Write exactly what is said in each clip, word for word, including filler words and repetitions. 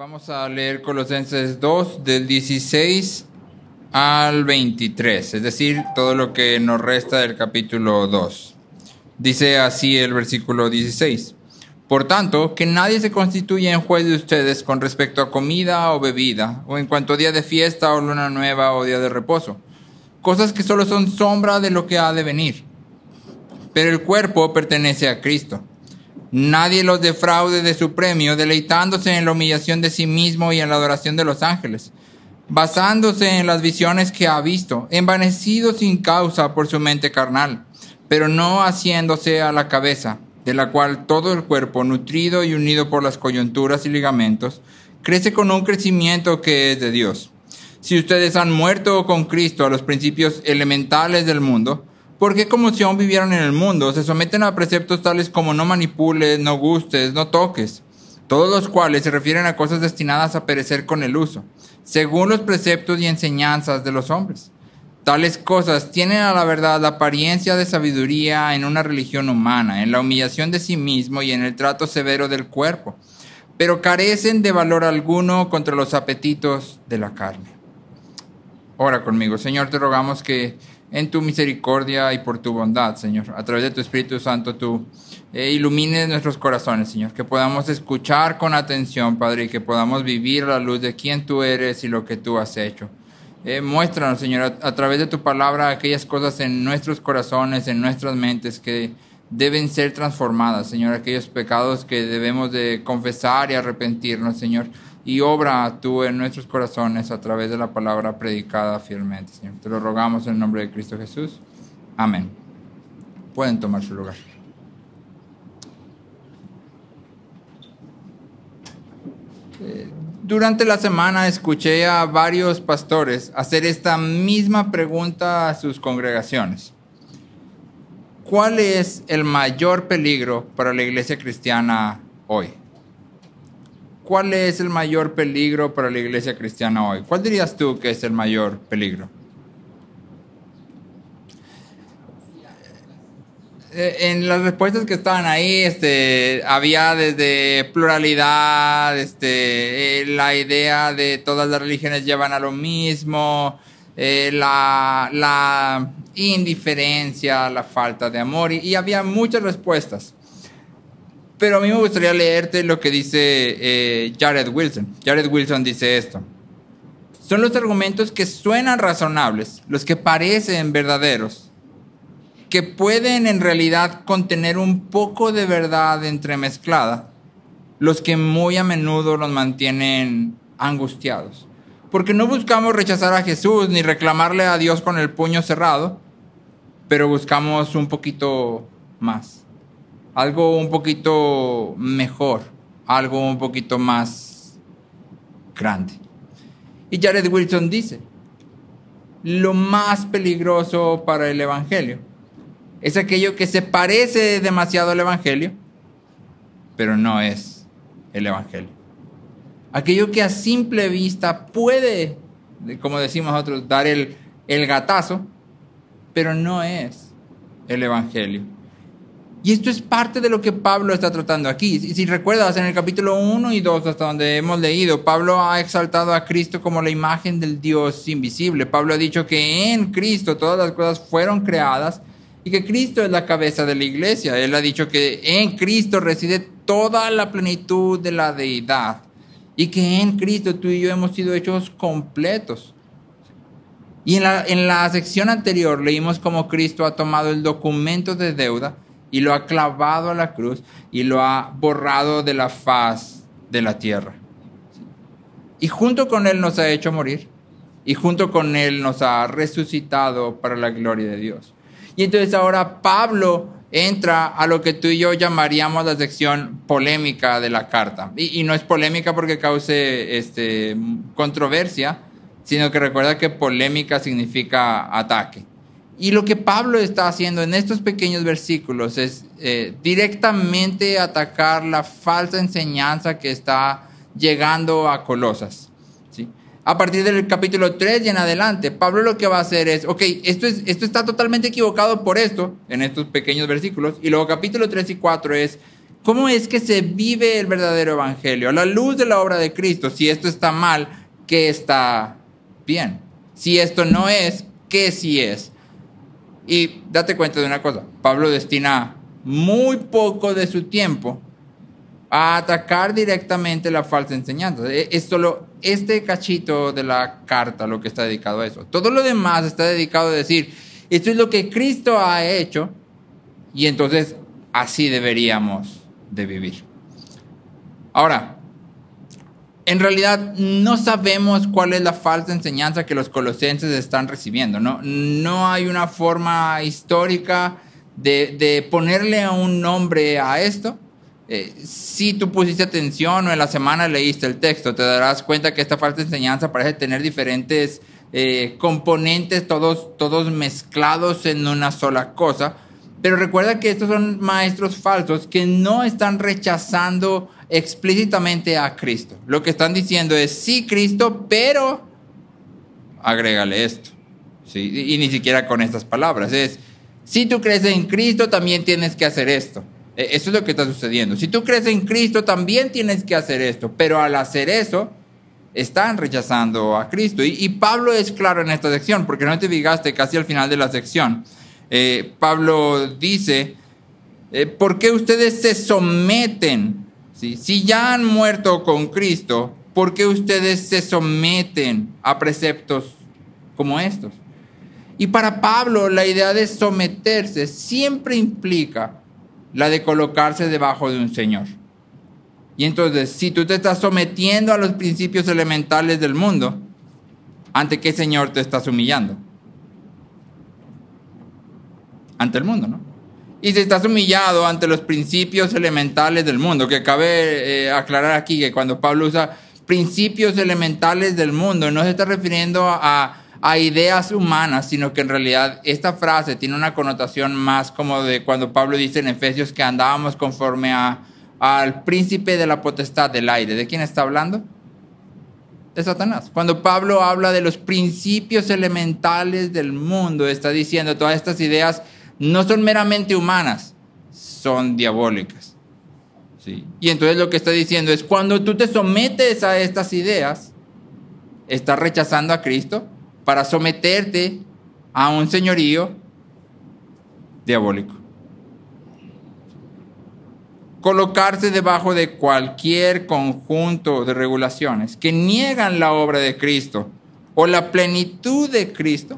Vamos a leer Colosenses dos, del dieciséis al veintitrés, es decir, todo lo que nos resta del capítulo dos. Dice así el versículo dieciséis. Por tanto, que nadie se constituya en juez de ustedes con respecto a comida o bebida, o en cuanto a día de fiesta o luna nueva o día de reposo, cosas que solo son sombra de lo que ha de venir. Pero el cuerpo pertenece a Cristo. Nadie los defraude de su premio, deleitándose en la humillación de sí mismo y en la adoración de los ángeles, basándose en las visiones que ha visto, envanecido sin causa por su mente carnal, pero no haciéndose a la cabeza, de la cual todo el cuerpo, nutrido y unido por las coyunturas y ligamentos, crece con un crecimiento que es de Dios. Si ustedes han muerto con Cristo a los principios elementales del mundo, ¿por qué, como si aún vivieran en el mundo, se someten a preceptos tales como no manipules, no gustes, no toques, todos los cuales se refieren a cosas destinadas a perecer con el uso, según los preceptos y enseñanzas de los hombres? Tales cosas tienen a la verdad la apariencia de sabiduría en una religión humana, en la humillación de sí mismo y en el trato severo del cuerpo, pero carecen de valor alguno contra los apetitos de la carne. Ora conmigo. Señor, te rogamos que en tu misericordia y por tu bondad, Señor, a través de tu Espíritu Santo, tú eh, ilumines nuestros corazones, Señor, que podamos escuchar con atención, Padre, y que podamos vivir a la luz de quién tú eres y lo que tú has hecho. Eh, muéstranos, Señor, a, a través de tu palabra, aquellas cosas en nuestros corazones, en nuestras mentes que deben ser transformadas, Señor, aquellos pecados que debemos de confesar y arrepentirnos, Señor. Y obra tú en nuestros corazones a través de la palabra predicada fielmente, Señor. Te lo rogamos en el nombre de Cristo Jesús. Amén. Pueden tomar su lugar. Eh, durante la semana escuché a varios pastores hacer esta misma pregunta a sus congregaciones. ¿Cuál es el mayor peligro para la iglesia cristiana hoy? ¿Cuál es el mayor peligro para la iglesia cristiana hoy? ¿Cuál dirías tú que es el mayor peligro? En las respuestas que estaban ahí, este, había desde pluralidad, este, la idea de todas las religiones llevan a lo mismo, eh, la, la indiferencia, la falta de amor, y, y había muchas respuestas. Pero a mí me gustaría leerte lo que dice eh, Jared Wilson. Jared Wilson dice esto. Son los argumentos que suenan razonables, los que parecen verdaderos, que pueden en realidad contener un poco de verdad entremezclada, los que muy a menudo nos mantienen angustiados. Porque no buscamos rechazar a Jesús ni reclamarle a Dios con el puño cerrado, pero buscamos un poquito más. Algo un poquito mejor, algo un poquito más grande. Y Jared Wilson dice, lo más peligroso para el Evangelio es aquello que se parece demasiado al Evangelio, pero no es el Evangelio. Aquello que a simple vista puede, como decimos nosotros, dar el, el gatazo, pero no es el Evangelio. Y esto es parte de lo que Pablo está tratando aquí. Si, si recuerdas, en el capítulo uno y dos, hasta donde hemos leído, Pablo ha exaltado a Cristo como la imagen del Dios invisible. Pablo ha dicho que en Cristo todas las cosas fueron creadas y que Cristo es la cabeza de la iglesia. Él ha dicho que en Cristo reside toda la plenitud de la deidad y que en Cristo tú y yo hemos sido hechos completos. Y en la, en la sección anterior leímos cómo Cristo ha tomado el documento de deuda y lo ha clavado a la cruz y lo ha borrado de la faz de la tierra. Y junto con Él nos ha hecho morir. Y junto con Él nos ha resucitado para la gloria de Dios. Y entonces ahora Pablo entra a lo que tú y yo llamaríamos la sección polémica de la carta. Y, y no es polémica porque cause este, controversia, sino que recuerda que polémica significa ataque. Y lo que Pablo está haciendo en estos pequeños versículos es eh, directamente atacar la falsa enseñanza que está llegando a Colosas, ¿sí? A partir del capítulo tres y en adelante, Pablo lo que va a hacer es, ok, esto, es, esto está totalmente equivocado por esto, en estos pequeños versículos, y luego capítulo tres y cuatro es, ¿Cómo es que se vive el verdadero evangelio? A la luz de la obra de Cristo. Si esto está mal, ¿qué está bien? Si esto no es, ¿qué sí es? Y date cuenta de una cosa. Pablo destina muy poco de su tiempo a atacar directamente la falsa enseñanza. Es solo este cachito de la carta lo que está dedicado a eso. Todo lo demás está dedicado a decir, esto es lo que Cristo ha hecho y entonces así deberíamos de vivir. Ahora, en realidad no sabemos cuál es la falsa enseñanza que los colosenses están recibiendo. No, no hay una forma histórica de, de ponerle un nombre a esto. Eh, si tú pusiste atención o en la semana leíste el texto, te darás cuenta que esta falsa enseñanza parece tener diferentes eh, componentes, todos, todos mezclados en una sola cosa. Pero recuerda que estos son maestros falsos que no están rechazando explícitamente a Cristo. Lo que están diciendo es, sí, Cristo, pero agrégale esto. ¿Sí? Y ni siquiera con estas palabras. Es, si tú crees en Cristo, también tienes que hacer esto. Eso es lo que está sucediendo. Si tú crees en Cristo, también tienes que hacer esto. Pero al hacer eso, están rechazando a Cristo. Y, y Pablo es claro en esta sección, porque no te fijaste casi al final de la sección. Eh, Pablo dice, eh, ¿por qué ustedes se someten? ¿Sí? Si ya han muerto con Cristo, ¿por qué ustedes se someten a preceptos como estos? Y para Pablo, la idea de someterse siempre implica la de colocarse debajo de un señor. Y entonces, si tú te estás sometiendo a los principios elementales del mundo, ¿ante qué señor te estás humillando? Ante el mundo, ¿no? Y si estás humillado ante los principios elementales del mundo, que cabe eh, aclarar aquí que cuando Pablo usa principios elementales del mundo, no se está refiriendo a, a ideas humanas, sino que en realidad esta frase tiene una connotación más como de cuando Pablo dice en Efesios que andábamos conforme a, al príncipe de la potestad del aire. ¿De quién está hablando? De Satanás. Cuando Pablo habla de los principios elementales del mundo, está diciendo todas estas ideas no son meramente humanas, son diabólicas. ¿Sí? Y entonces lo que está diciendo es, cuando tú te sometes a estas ideas, estás rechazando a Cristo para someterte a un señorío diabólico. Colocarse debajo de cualquier conjunto de regulaciones que niegan la obra de Cristo o la plenitud de Cristo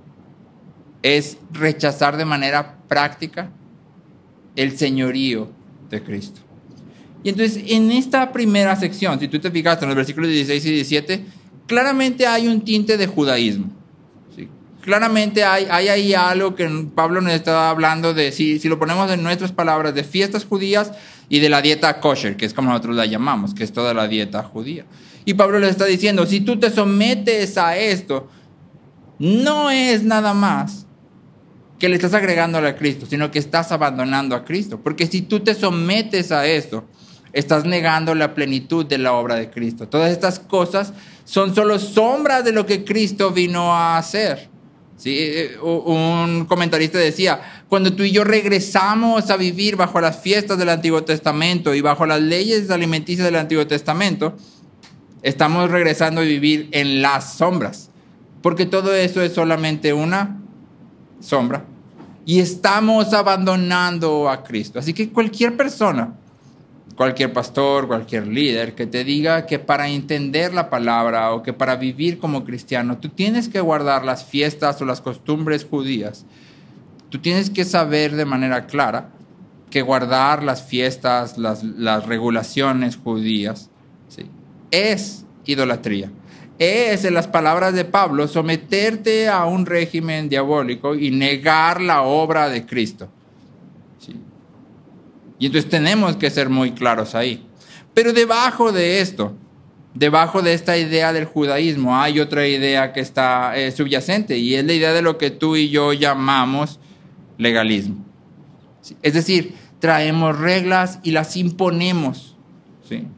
es rechazar de manera práctica el señorío de Cristo. Y entonces, en esta primera sección, si tú te fijaste en los versículos dieciséis y diecisiete, claramente hay un tinte de judaísmo. ¿Sí? Claramente hay, hay ahí algo que Pablo nos está hablando de, si, si lo ponemos en nuestras palabras, de fiestas judías y de la dieta kosher, que es como nosotros la llamamos, que es toda la dieta judía. Y Pablo le está diciendo, si tú te sometes a esto, no es nada más que le estás agregando a Cristo, sino que estás abandonando a Cristo. Porque si tú te sometes a esto, estás negando la plenitud de la obra de Cristo. Todas estas cosas son solo sombras de lo que Cristo vino a hacer. ¿Sí? Un comentarista decía, cuando tú y yo regresamos a vivir bajo las fiestas del Antiguo Testamento y bajo las leyes alimenticias del Antiguo Testamento, estamos regresando a vivir en las sombras. Porque todo eso es solamente una sombra y estamos abandonando a Cristo. Así que cualquier persona, cualquier pastor, cualquier líder que te diga que para entender la palabra o que para vivir como cristiano tú tienes que guardar las fiestas o las costumbres judías, tú tienes que saber de manera clara que guardar las fiestas, las, las regulaciones judías, ¿sí?, es idolatría. Es, en las palabras de Pablo, someterte a un régimen diabólico y negar la obra de Cristo. ¿Sí? Y entonces tenemos que ser muy claros ahí. Pero debajo de esto, debajo de esta idea del judaísmo, hay otra idea que está eh, subyacente, y es la idea de lo que tú y yo llamamos legalismo. ¿Sí? Es decir, traemos reglas y las imponemos. ¿Sí?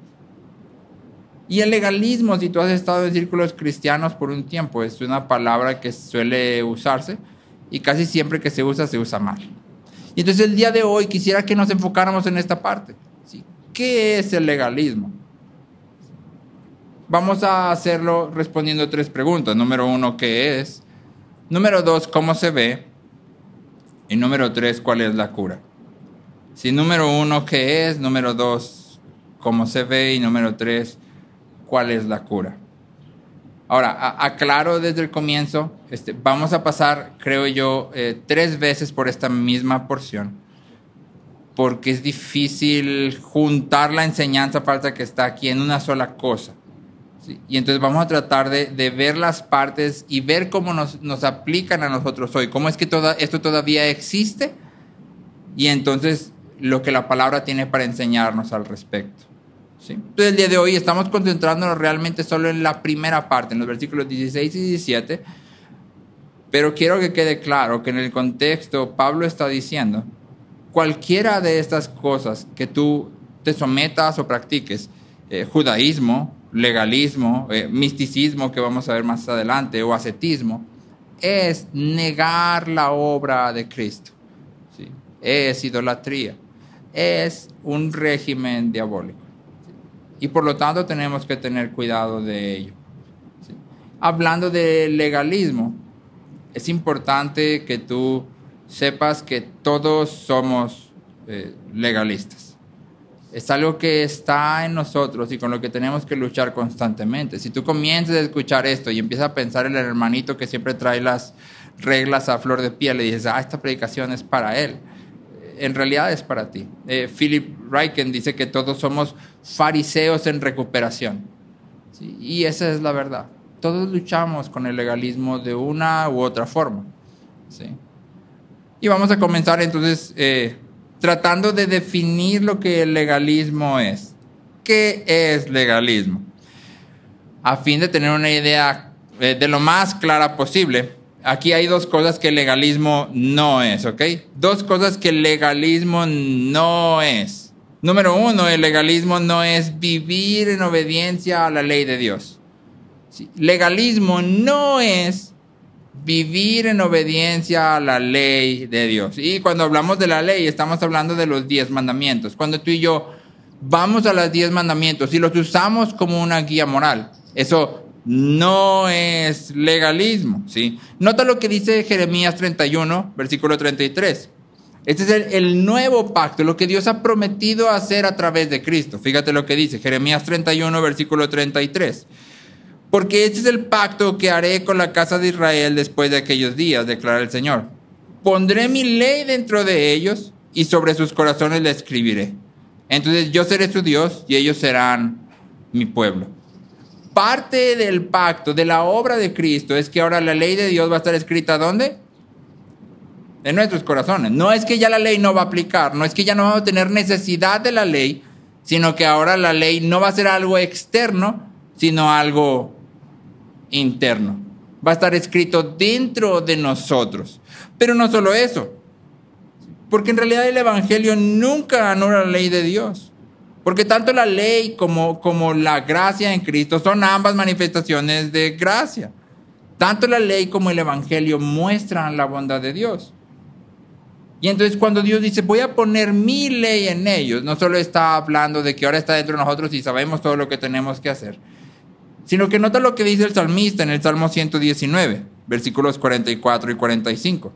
Y el legalismo, si tú has estado en círculos cristianos por un tiempo, es una palabra que suele usarse y casi siempre que se usa, se usa mal. Y entonces el día de hoy quisiera que nos enfocáramos en esta parte. ¿Sí? ¿Qué es el legalismo? Vamos a hacerlo respondiendo tres preguntas. Número uno, ¿qué es? Número dos, ¿cómo se ve? Y número tres, ¿cuál es la cura? Sí, número uno, ¿qué es? Número dos, ¿cómo se ve? Y número tres, ¿cuál es la cura? Ahora, a- aclaro desde el comienzo, este, vamos a pasar, creo yo, eh, tres veces por esta misma porción, porque es difícil juntar la enseñanza falsa que está aquí en una sola cosa. ¿Sí? Y entonces vamos a tratar de, de ver las partes y ver cómo nos, nos aplican a nosotros hoy, cómo es que toda, esto todavía existe y entonces lo que la palabra tiene para enseñarnos al respecto. ¿Sí? Entonces el día de hoy estamos concentrándonos realmente solo en la primera parte, en los versículos dieciséis y diecisiete, pero quiero que quede claro que en el contexto Pablo está diciendo, cualquiera de estas cosas que tú te sometas o practiques, eh, judaísmo, legalismo, eh, misticismo que vamos a ver más adelante, o ascetismo, es negar la obra de Cristo. ¿Sí? Es idolatría, es un régimen diabólico. ¿Sí? Y por lo tanto tenemos que tener cuidado de ello. ¿Sí? Hablando de legalismo, es importante que tú sepas que todos somos eh, legalistas. Es algo que está en nosotros y con lo que tenemos que luchar constantemente. Si tú comienzas a escuchar esto y empiezas a pensar en el hermanito que siempre trae las reglas a flor de piel, le dices, ah, esta predicación es para él. En realidad es para ti. Eh, Philip Ryken dice que todos somos fariseos en recuperación. ¿Sí? Y esa es la verdad. Todos luchamos con el legalismo de una u otra forma. ¿Sí? Y vamos a comenzar entonces eh, tratando de definir lo que el legalismo es. ¿Qué es legalismo? A fin de tener una idea eh, de lo más clara posible, aquí hay dos cosas que el legalismo no es, ¿ok? Dos cosas que el legalismo no es. Número uno, el legalismo no es vivir en obediencia a la ley de Dios. ¿Sí? Legalismo no es vivir en obediencia a la ley de Dios. Y cuando hablamos de la ley, estamos hablando de los diez mandamientos. Cuando tú y yo vamos a los diez mandamientos y los usamos como una guía moral, eso no es legalismo, ¿sí? Nota lo que dice Jeremías treinta y uno, versículo treinta y tres. Este es el, el nuevo pacto, lo que Dios ha prometido hacer a través de Cristo. Fíjate lo que dice Jeremías treinta y uno, versículo treinta y tres. Porque este es el pacto que haré con la casa de Israel después de aquellos días, declara el Señor. Pondré mi ley dentro de ellos y sobre sus corazones la escribiré. Entonces yo seré su Dios y ellos serán mi pueblo. Parte del pacto, de la obra de Cristo, es que ahora la ley de Dios va a estar escrita ¿dónde? En nuestros corazones. No es que ya la ley no va a aplicar, no es que ya no vamos a tener necesidad de la ley, sino que ahora la ley no va a ser algo externo, sino algo interno. Va a estar escrito dentro de nosotros. Pero no solo eso, porque en realidad el evangelio nunca anula la ley de Dios. Porque tanto la ley como, como la gracia en Cristo son ambas manifestaciones de gracia. Tanto la ley como el evangelio muestran la bondad de Dios. Y entonces cuando Dios dice, voy a poner mi ley en ellos, no solo está hablando de que ahora está dentro de nosotros y sabemos todo lo que tenemos que hacer, sino que nota lo que dice el salmista en el Salmo ciento diecinueve, versículos cuarenta y cuatro y cuarenta y cinco.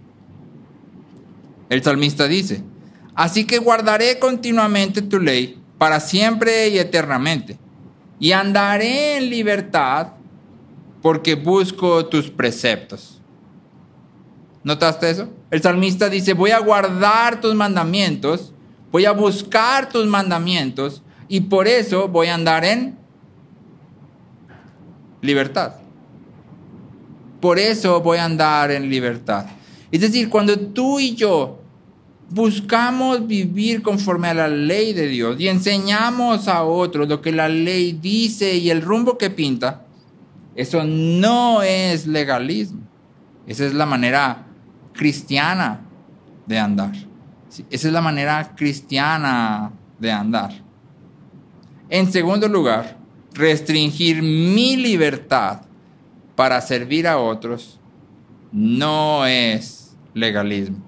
El salmista dice, así que guardaré continuamente tu ley para siempre y eternamente, y andaré en libertad porque busco tus preceptos. ¿Notaste eso? El salmista dice, voy a guardar tus mandamientos, voy a buscar tus mandamientos, y por eso voy a andar en libertad. Por eso voy a andar en libertad. Es decir, cuando tú y yo buscamos vivir conforme a la ley de Dios y enseñamos a otros lo que la ley dice y el rumbo que pinta, eso no es legalismo. Esa es la manera cristiana de andar. Esa es la manera cristiana de andar. En segundo lugar, restringir mi libertad para servir a otros no es legalismo.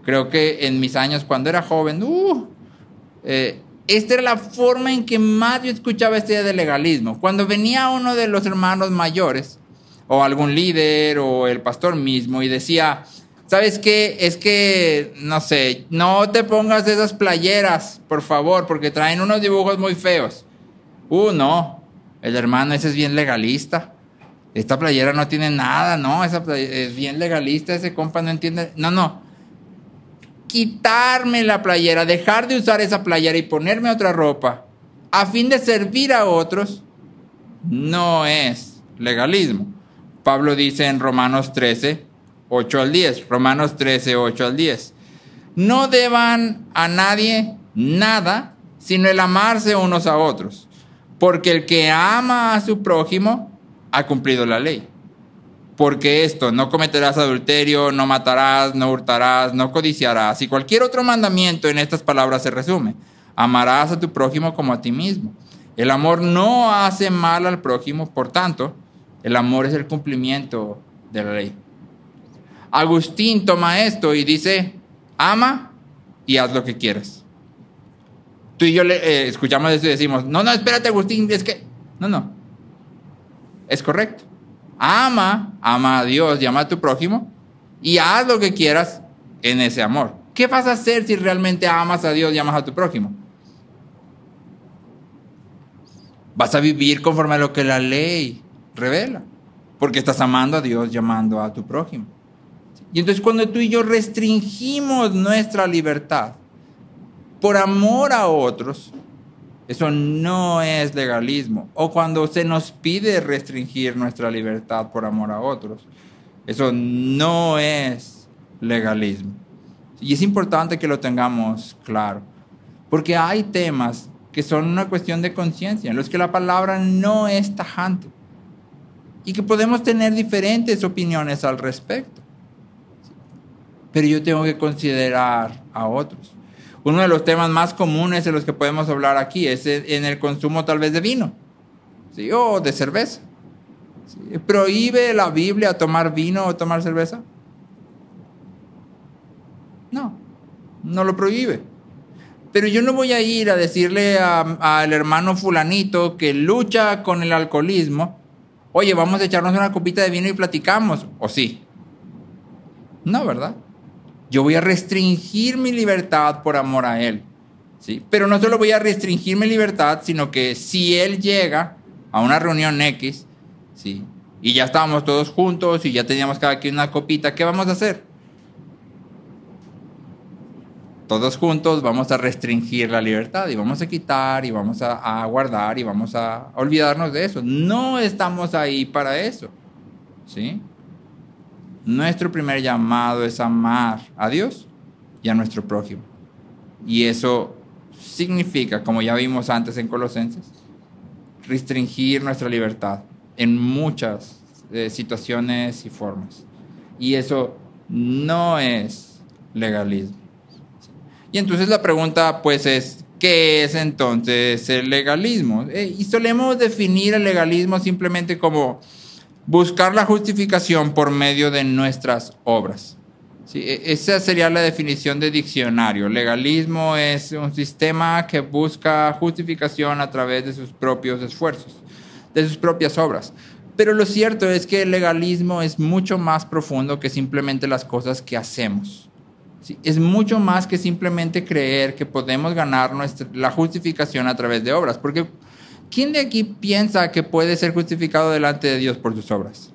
Creo que en mis años, cuando era joven, uh, eh, esta era la forma en que más yo escuchaba esta idea de legalismo. Cuando venía uno de los hermanos mayores, o algún líder, o el pastor mismo, y decía, ¿sabes qué? Es que, no sé, no te pongas esas playeras, por favor, porque traen unos dibujos muy feos. Uh, no, el hermano ese es bien legalista. Esta playera no tiene nada, no, esa playera es bien legalista, ese compa no entiende. No, no. Quitarme la playera, dejar de usar esa playera y ponerme otra ropa a fin de servir a otros, no es legalismo. Pablo dice en Romanos trece, ocho al diez, Romanos trece, ocho al diez, no deban a nadie nada, sino el amarse unos a otros, porque el que ama a su prójimo ha cumplido la ley. Porque esto, no cometerás adulterio, no matarás, no hurtarás, no codiciarás, y cualquier otro mandamiento en estas palabras se resume. Amarás a tu prójimo como a ti mismo. El amor no hace mal al prójimo, por tanto, el amor es el cumplimiento de la ley. Agustín toma esto y dice, ama y haz lo que quieras. Tú y yo le, eh, escuchamos esto y decimos, no, no, espérate Agustín, es que... No, no. Es correcto. Ama, ama a Dios y ama a tu prójimo y haz lo que quieras en ese amor. ¿Qué vas a hacer si realmente amas a Dios y amas a tu prójimo? Vas a vivir conforme a lo que la ley revela, porque estás amando a Dios y amando a tu prójimo. Y entonces cuando tú y yo restringimos nuestra libertad por amor a otros, eso no es legalismo. O cuando se nos pide restringir nuestra libertad por amor a otros, eso no es legalismo. Y es importante que lo tengamos claro, porque hay temas que son una cuestión de conciencia, en los que la palabra no es tajante y que podemos tener diferentes opiniones al respecto. Pero yo tengo que considerar a otros. Uno de los temas más comunes de los que podemos hablar aquí es en el consumo tal vez de vino, ¿sí? O de cerveza. ¿Sí? ¿Prohíbe la Biblia tomar vino o tomar cerveza? No, no lo prohíbe. Pero yo no voy a ir a decirle al hermano fulanito que lucha con el alcoholismo, oye, vamos a echarnos una copita de vino y platicamos, ¿o sí? No, ¿verdad? Yo voy a restringir mi libertad por amor a él, ¿sí? Pero no solo voy a restringir mi libertad, sino que si él llega a una reunión X, ¿sí? Y ya estábamos todos juntos y ya teníamos cada quien una copita, ¿qué vamos a hacer? Todos juntos vamos a restringir la libertad y vamos a quitar y vamos a, a guardar y vamos a olvidarnos de eso. No estamos ahí para eso, ¿sí? Nuestro primer llamado es amar a Dios y a nuestro prójimo. Y eso significa, como ya vimos antes en Colosenses, restringir nuestra libertad en muchas eh, situaciones y formas. Y eso no es legalismo. Y entonces la pregunta pues es, ¿qué es entonces el legalismo? Eh, y solemos definir el legalismo simplemente como buscar la justificación por medio de nuestras obras. ¿Sí? Esa sería la definición de diccionario. Legalismo es un sistema que busca justificación a través de sus propios esfuerzos, de sus propias obras. Pero lo cierto es que el legalismo es mucho más profundo que simplemente las cosas que hacemos. ¿Sí? Es mucho más que simplemente creer que podemos ganar nuestra, la justificación a través de obras. Porque ¿quién de aquí piensa que puede ser justificado delante de Dios por sus obras?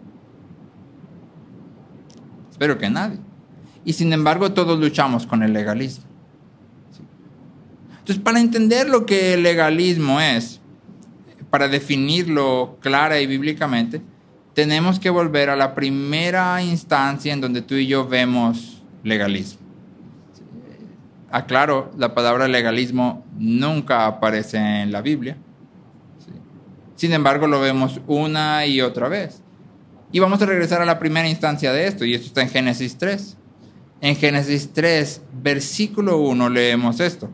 Espero que nadie. Y sin embargo, todos luchamos con el legalismo. ¿Sí? Entonces, para entender lo que el legalismo es, para definirlo clara y bíblicamente, tenemos que volver a la primera instancia en donde tú y yo vemos legalismo. Aclaro, la palabra legalismo nunca aparece en la Biblia. Sin embargo, lo vemos una y otra vez. Y vamos a regresar a la primera instancia de esto, y esto está en Génesis tres. En Génesis tres, versículo uno, leemos esto.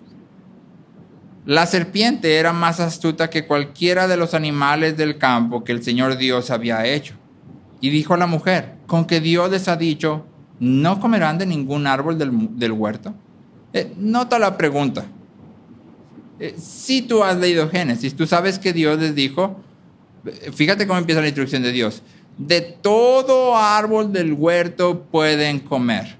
La serpiente era más astuta que cualquiera de los animales del campo que el Señor Dios había hecho. Y dijo a la mujer, ¿con que Dios les ha dicho, ¿no comerán de ningún árbol del, del huerto? Eh, nota la pregunta. Eh, si tú has leído Génesis, tú sabes que Dios les dijo, fíjate cómo empieza la instrucción de Dios, de todo árbol del huerto pueden comer,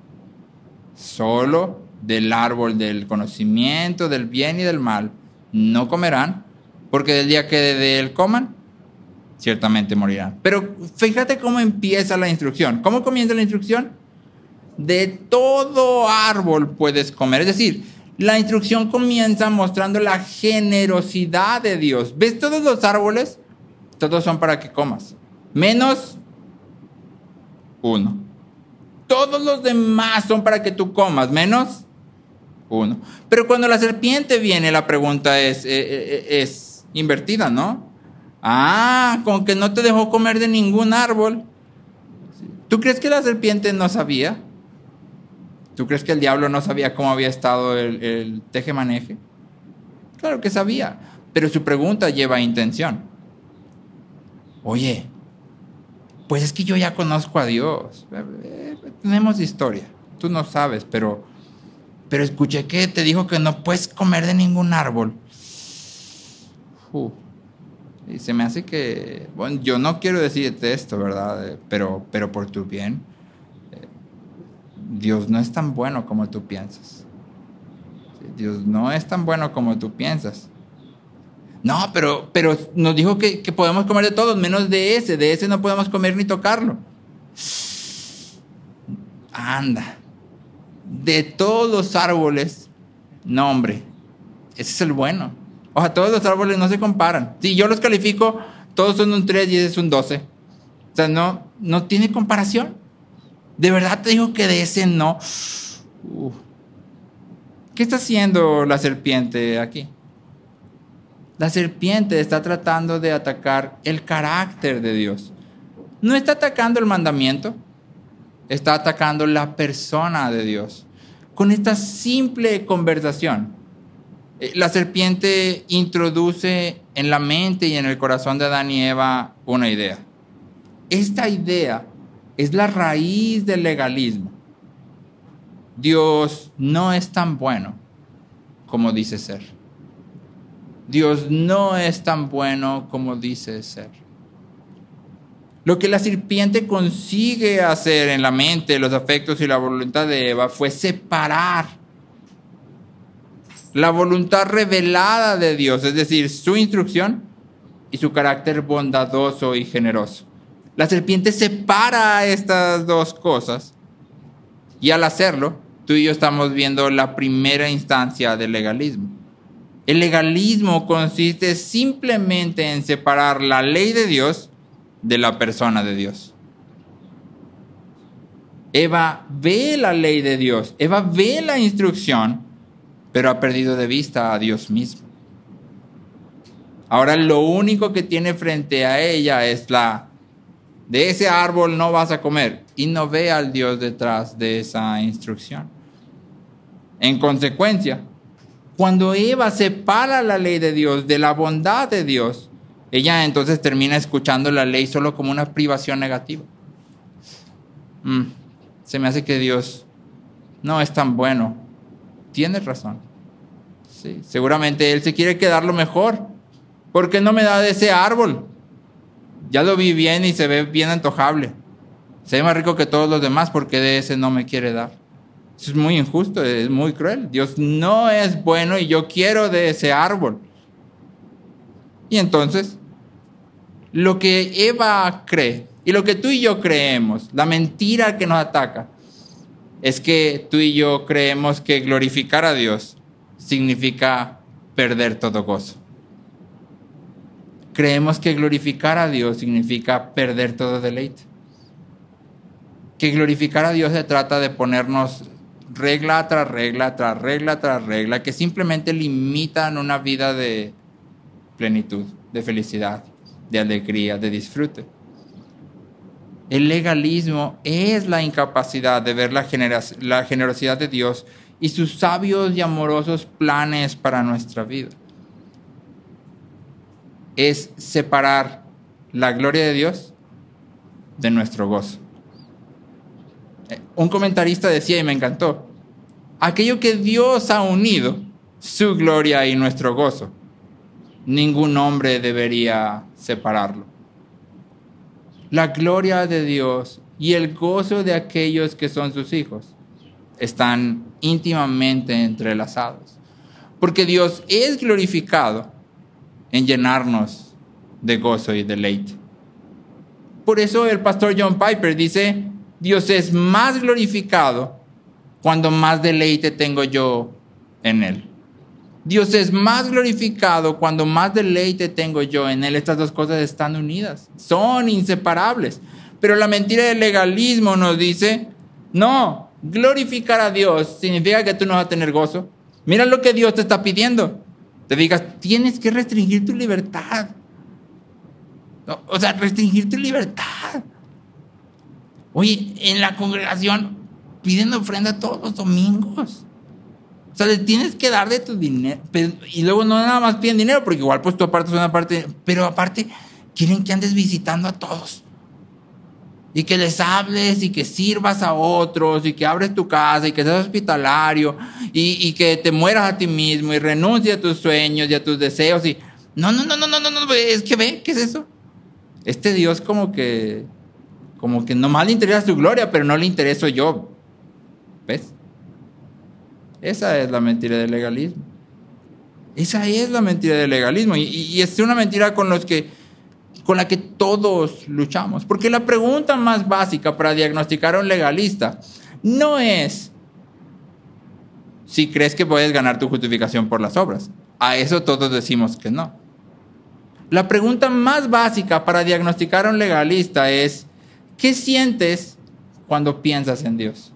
solo del árbol del conocimiento del bien y del mal no comerán, porque del día que de él coman, ciertamente morirán. Pero fíjate cómo empieza la instrucción. ¿Cómo comienza la instrucción? De todo árbol puedes comer. Es decir, la instrucción comienza mostrando la generosidad de Dios. ¿Ves todos los árboles? Todos son para que comas. Menos uno. Todos los demás son para que tú comas. Menos uno. Pero cuando la serpiente viene, la pregunta es, es, es invertida, ¿no? Ah, con que no te dejó comer de ningún árbol. ¿Tú crees que la serpiente no sabía? ¿Tú crees que el diablo no sabía cómo había estado el, el tejemaneje? Claro que sabía, pero su pregunta lleva intención. Oye, pues es que yo ya conozco a Dios. Tenemos historia. Tú no sabes, pero, pero escuché que te dijo que no puedes comer de ningún árbol. Uh. Y se me hace que, bueno, yo no quiero decirte esto, ¿verdad? Pero, pero por tu bien, eh, Dios no es tan bueno como tú piensas. Dios no es tan bueno como tú piensas. No, pero, pero nos dijo que, que podemos comer de todos, menos de ese. De ese no podemos comer ni tocarlo. Anda. De todos los árboles, no, hombre, ese es el bueno. O sea, todos los árboles no se comparan. Si yo los califico, todos son un tres y ese es un doce. O sea, no, no tiene comparación. De verdad te digo que de ese no. Uh. ¿Qué está haciendo la serpiente aquí? La serpiente está tratando de atacar el carácter de Dios. No está atacando el mandamiento, está atacando la persona de Dios. Con esta simple conversación, la serpiente introduce en la mente y en el corazón de Adán y Eva una idea. Esta idea es la raíz del legalismo. Dios no es tan bueno como dice ser. Dios no es tan bueno como dice ser. Lo que la serpiente consigue hacer en la mente, los afectos y la voluntad de Eva fue separar la voluntad revelada de Dios, es decir, su instrucción y su carácter bondadoso y generoso. La serpiente separa estas dos cosas y al hacerlo, tú y yo estamos viendo la primera instancia del legalismo. El legalismo consiste simplemente en separar la ley de Dios de la persona de Dios. Eva ve la ley de Dios, Eva ve la instrucción, pero ha perdido de vista a Dios mismo. Ahora lo único que tiene frente a ella es la, de ese árbol no vas a comer, y no ve al Dios detrás de esa instrucción. En consecuencia, cuando Eva separa la ley de Dios de la bondad de Dios, ella entonces termina escuchando la ley solo como una privación negativa. Mm, se me hace que Dios no es tan bueno. Tienes razón. Sí, seguramente Él se quiere quedar lo mejor. ¿Por qué no me da de ese árbol? Ya lo vi bien y se ve bien antojable. Se ve más rico que todos los demás, porque de ese no me quiere dar. Eso es muy injusto, es muy cruel. Dios no es bueno y yo quiero de ese árbol. Y entonces, lo que Eva cree y lo que tú y yo creemos, la mentira que nos ataca, es que tú y yo creemos que glorificar a Dios significa perder todo gozo. Creemos que glorificar a Dios significa perder todo deleite. Que glorificar a Dios se trata de ponernos regla tras regla, tras regla, tras regla, que simplemente limitan una vida de plenitud, de felicidad, de alegría, de disfrute. El legalismo es la incapacidad de ver la, generos- la generosidad de Dios y sus sabios y amorosos planes para nuestra vida. Es separar la gloria de Dios de nuestro gozo. Un comentarista decía, y me encantó, aquello que Dios ha unido, su gloria y nuestro gozo, ningún hombre debería separarlo. La gloria de Dios y el gozo de aquellos que son sus hijos están íntimamente entrelazados, porque Dios es glorificado en llenarnos de gozo y deleite. Por eso el pastor John Piper dice, Dios es más glorificado cuando más deleite tengo yo en Él. Dios es más glorificado cuando más deleite tengo yo en Él. Estas dos cosas están unidas, son inseparables. Pero la mentira del legalismo nos dice, no, glorificar a Dios significa que tú no vas a tener gozo. Mira lo que Dios te está pidiendo. Te digas, tienes que restringir tu libertad. No, o sea, restringir tu libertad. Oye, en la congregación piden ofrenda todos los domingos. O sea, le tienes que dar de tu dinero. Pero, y luego no nada más piden dinero, porque igual pues tú apartas una parte. Pero aparte, quieren que andes visitando a todos. Y que les hables y que sirvas a otros y que abres tu casa y que seas hospitalario y, y que te mueras a ti mismo y renuncies a tus sueños y a tus deseos. Y no, no, no, no, no, no, no, es que ve, ¿qué es eso? Este Dios como que, como que nomás le interesa su gloria, pero no le intereso yo. ¿Ves? Esa es la mentira del legalismo. Esa es la mentira del legalismo. Y, y, y es una mentira con los que, con la que todos luchamos. Porque la pregunta más básica para diagnosticar a un legalista no es si crees que puedes ganar tu justificación por las obras. A eso todos decimos que no. La pregunta más básica para diagnosticar a un legalista es, ¿qué sientes cuando piensas en Dios?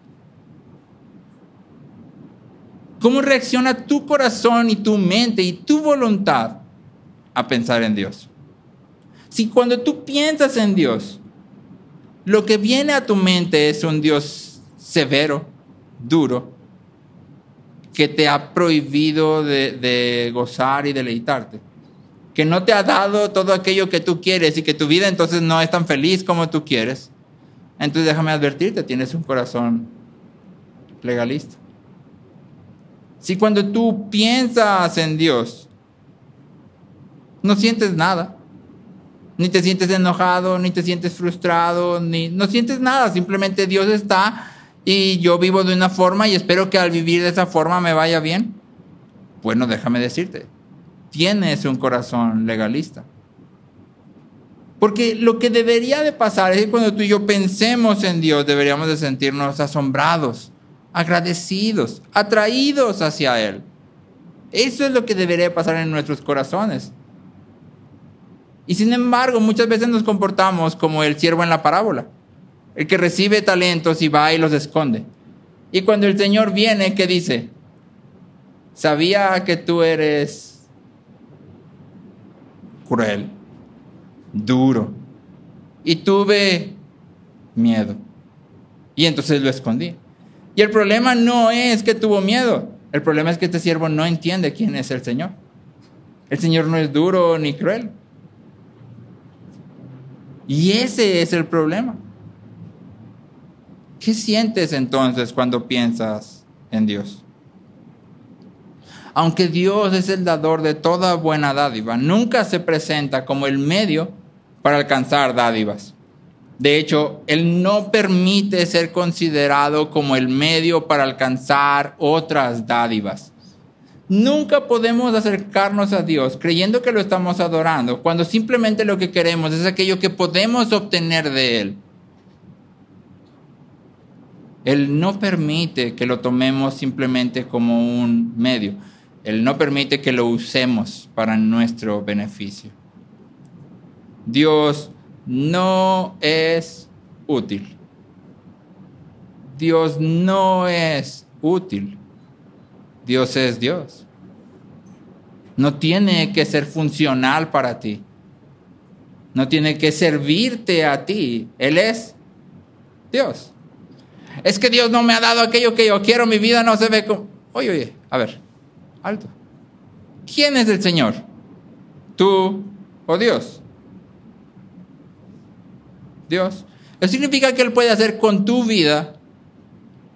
¿Cómo reacciona tu corazón y tu mente y tu voluntad a pensar en Dios? Si cuando tú piensas en Dios, lo que viene a tu mente es un Dios severo, duro, que te ha prohibido de, de gozar y deleitarte, que no te ha dado todo aquello que tú quieres y que tu vida entonces no es tan feliz como tú quieres, entonces déjame advertirte, tienes un corazón legalista. Si cuando tú piensas en Dios, no sientes nada, ni te sientes enojado, ni te sientes frustrado, ni no sientes nada, simplemente Dios está y yo vivo de una forma y espero que al vivir de esa forma me vaya bien. Bueno, déjame decirte, tienes un corazón legalista. Porque lo que debería de pasar es que cuando tú y yo pensemos en Dios, deberíamos de sentirnos asombrados, agradecidos, atraídos hacia Él. Eso es lo que debería pasar en nuestros corazones. Y sin embargo, muchas veces nos comportamos como el siervo en la parábola, el que recibe talentos y va y los esconde. Y cuando el Señor viene, ¿qué dice? Sabía que tú eres cruel, duro, y tuve miedo. Y entonces lo escondí. Y el problema no es que tuvo miedo. El problema es que este siervo no entiende quién es el Señor. El Señor no es duro ni cruel. Y ese es el problema. ¿Qué sientes entonces cuando piensas en Dios? Aunque Dios es el dador de toda buena dádiva, nunca se presenta como el medio para alcanzar dádivas. De hecho, Él no permite ser considerado como el medio para alcanzar otras dádivas. Nunca podemos acercarnos a Dios creyendo que lo estamos adorando, cuando simplemente lo que queremos es aquello que podemos obtener de Él. Él no permite que lo tomemos simplemente como un medio. Él no permite que lo usemos para nuestro beneficio. Dios no es útil. Dios no es útil. Dios es Dios. No tiene que ser funcional para ti. No tiene que servirte a ti. Él es Dios. Es que Dios no me ha dado aquello que yo quiero. Mi vida no se ve como... Oye, oye, a ver, alto. ¿Quién es el Señor? ¿Tú o Dios? Dios. Eso significa que Él puede hacer con tu vida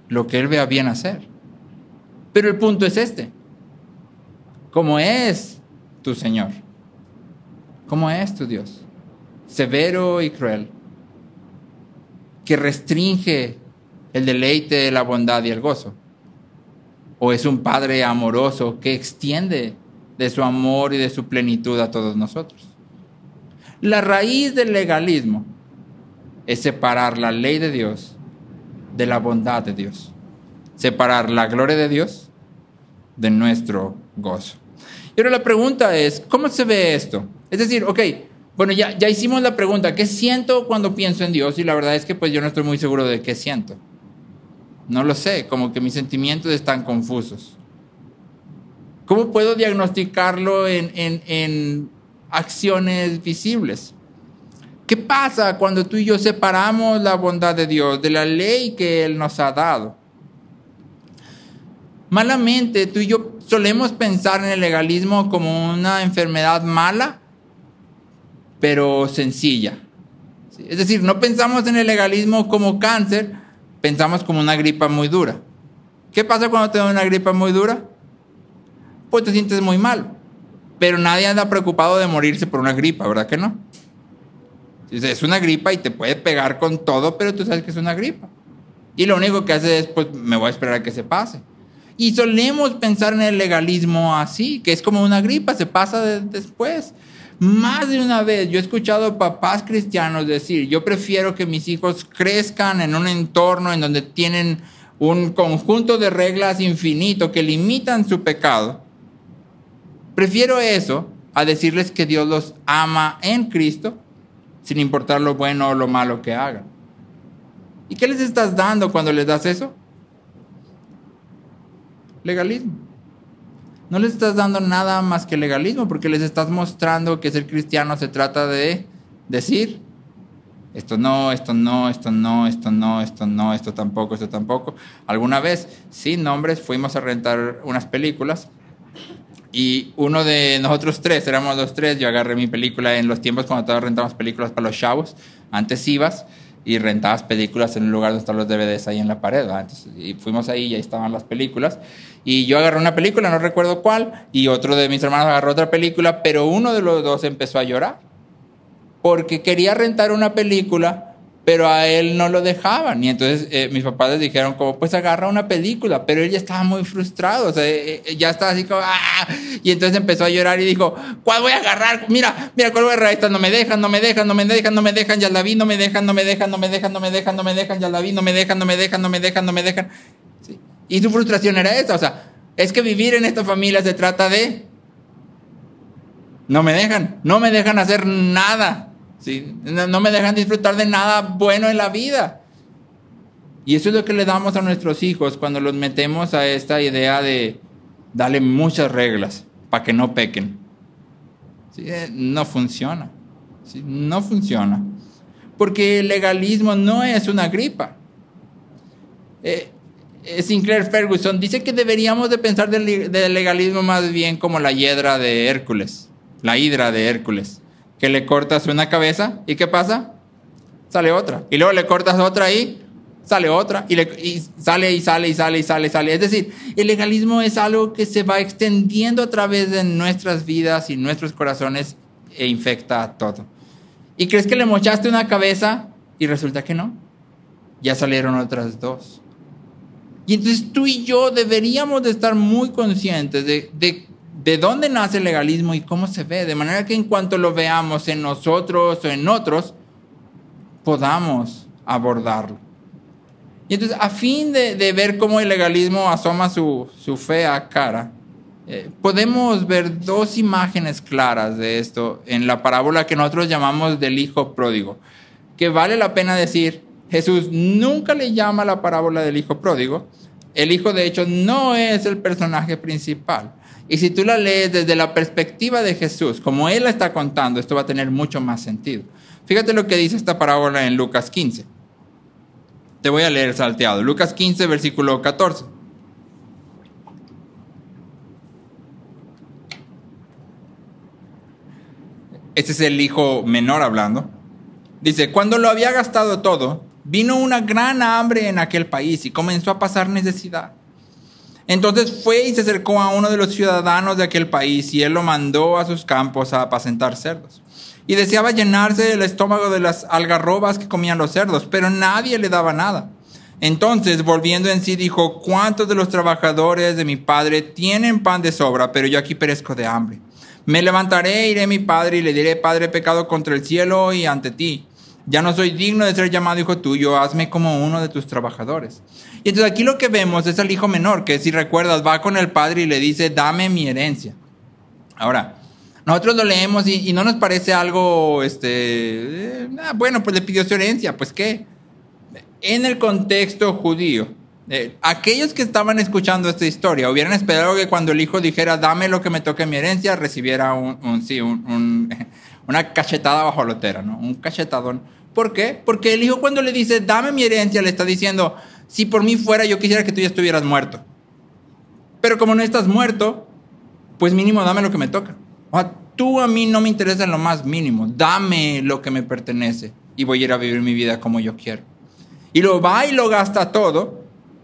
lo que Él vea bien hacer. Pero el punto es este. ¿Cómo es tu Señor? ¿Cómo es tu Dios? Severo y cruel, que restringe el deleite, la bondad y el gozo. ¿O es un Padre amoroso que extiende de su amor y de su plenitud a todos nosotros? La raíz del legalismo es separar la ley de Dios de la bondad de Dios. Separar la gloria de Dios de nuestro gozo. Y ahora la pregunta es, ¿cómo se ve esto? Es decir, ok, bueno, ya, ya hicimos la pregunta, ¿qué siento cuando pienso en Dios? Y la verdad es que pues yo no estoy muy seguro de qué siento. No lo sé, como que mis sentimientos están confusos. ¿Cómo puedo diagnosticarlo en, en, en acciones visibles? ¿Qué pasa cuando tú y yo separamos la bondad de Dios de la ley que Él nos ha dado? Malamente, tú y yo solemos pensar en el legalismo como una enfermedad mala, pero sencilla. Es decir, no pensamos en el legalismo como cáncer, pensamos como una gripa muy dura. ¿Qué pasa cuando te da una gripa muy dura? Pues te sientes muy mal. Pero nadie anda preocupado de morirse por una gripa, ¿verdad que no? Es una gripa y te puede pegar con todo, pero tú sabes que es una gripa. Y lo único que haces es, pues, me voy a esperar a que se pase. Y solemos pensar en el legalismo así, que es como una gripa, se pasa de, después. Más de una vez yo he escuchado papás cristianos decir, yo prefiero que mis hijos crezcan en un entorno en donde tienen un conjunto de reglas infinito que limitan su pecado. Prefiero eso a decirles que Dios los ama en Cristo, sin importar lo bueno o lo malo que hagan. ¿Y qué les estás dando cuando les das eso? Legalismo. No les estás dando nada más que legalismo, porque les estás mostrando que ser cristiano se trata de decir, esto no, esto no, esto no, esto no, esto no, esto tampoco, esto tampoco. Alguna vez, sin nombres, fuimos a rentar unas películas y uno de nosotros tres, éramos los tres, yo agarré mi película en los tiempos cuando todos rentamos películas para los chavos. Antes ibas y rentabas películas en un lugar donde están los D V Ds ahí en la pared, ¿verdad? Entonces, y fuimos ahí y ahí estaban las películas. Y yo agarré una película, no recuerdo cuál, y otro de mis hermanos agarró otra película, pero uno de los dos empezó a llorar. Porque quería rentar una película, pero a él no lo dejaban. Y entonces eh, mis papás les dijeron como, pues agarra una película. Pero él ya estaba muy frustrado, o sea, eh, eh, ya estaba así como, ¡ah! Y entonces empezó a llorar y dijo, ¿cuál voy a agarrar? Mira, mira, ¿cuál voy a agarrar? Esta no me dejan, no me dejan, no me dejan, no me dejan, ya la vi, no me dejan, no me dejan, no me dejan, no me dejan, no me dejan, ya la vi, no me dejan, no me dejan, no me dejan, no me dejan. Sí. Y su frustración era esa, o sea, es que vivir en esta familia se trata de, no me dejan, no me dejan hacer nada. ¿Sí? No, no me dejan disfrutar de nada bueno en la vida. Y eso es lo que le damos a nuestros hijos cuando los metemos a esta idea de darle muchas reglas para que no pequen. ¿Sí? No funciona. ¿Sí? No funciona. Porque el legalismo no es una gripa. Eh, Sinclair Ferguson dice que deberíamos de pensar del, del legalismo más bien como la hiedra de Hércules, la hidra de Hércules, que le cortas una cabeza y ¿qué pasa? Sale otra. Y luego le cortas otra y sale otra. Y, le, y sale y sale y sale y sale y sale. Es decir, el legalismo es algo que se va extendiendo a través de nuestras vidas y nuestros corazones e infecta a todo. ¿Y crees que le mochaste una cabeza y resulta que no? Ya salieron otras dos. Y entonces tú y yo deberíamos de estar muy conscientes de, de de dónde nace el legalismo y cómo se ve, de manera que en cuanto lo veamos en nosotros o en otros, podamos abordarlo. Y entonces, a fin de, de ver cómo el legalismo asoma su, su fea cara, eh, podemos ver dos imágenes claras de esto en la parábola que nosotros llamamos del hijo pródigo, que vale la pena decir, Jesús nunca le llama la parábola del hijo pródigo. El hijo, de hecho, no es el personaje principal. Y si tú la lees desde la perspectiva de Jesús, como Él la está contando, esto va a tener mucho más sentido. Fíjate lo que dice esta parábola en Lucas quince. Te voy a leer salteado. Lucas quince, versículo catorce. Este es el hijo menor hablando. Dice, cuando lo había gastado todo, Vino una gran hambre en aquel país y comenzó a pasar necesidad. Entonces fue y se acercó a uno de los ciudadanos de aquel país y él lo mandó a sus campos a apacentar cerdos. Y deseaba llenarse el estómago de las algarrobas que comían los cerdos, pero nadie le daba nada. Entonces, volviendo en sí, dijo: ¿cuántos de los trabajadores de mi padre tienen pan de sobra, pero yo aquí perezco de hambre? Me levantaré, iré a mi padre y le diré: Padre, he pecado contra el cielo y ante ti. Ya no soy digno de ser llamado hijo tuyo, hazme como uno de tus trabajadores. Y entonces aquí lo que vemos es al hijo menor, que si recuerdas va con el padre y le dice: dame mi herencia. Ahora, nosotros lo leemos y, y no nos parece algo, este, eh, ah, bueno, pues le pidió su herencia, pues ¿qué? En el contexto judío, eh, aquellos que estaban escuchando esta historia hubieran esperado que cuando el hijo dijera: dame lo que me toque mi herencia, recibiera un, un, sí, un, un, una cachetada bajolotera, ¿no? Un cachetadón. ¿Por qué? Porque el hijo, cuando le dice: dame mi herencia, le está diciendo: si por mí fuera, yo quisiera que tú ya estuvieras muerto. Pero como no estás muerto, pues mínimo dame lo que me toca. O sea, tú a mí no me interesa en lo más mínimo. Dame lo que me pertenece y voy a ir a vivir mi vida como yo quiero. Y lo va y lo gasta todo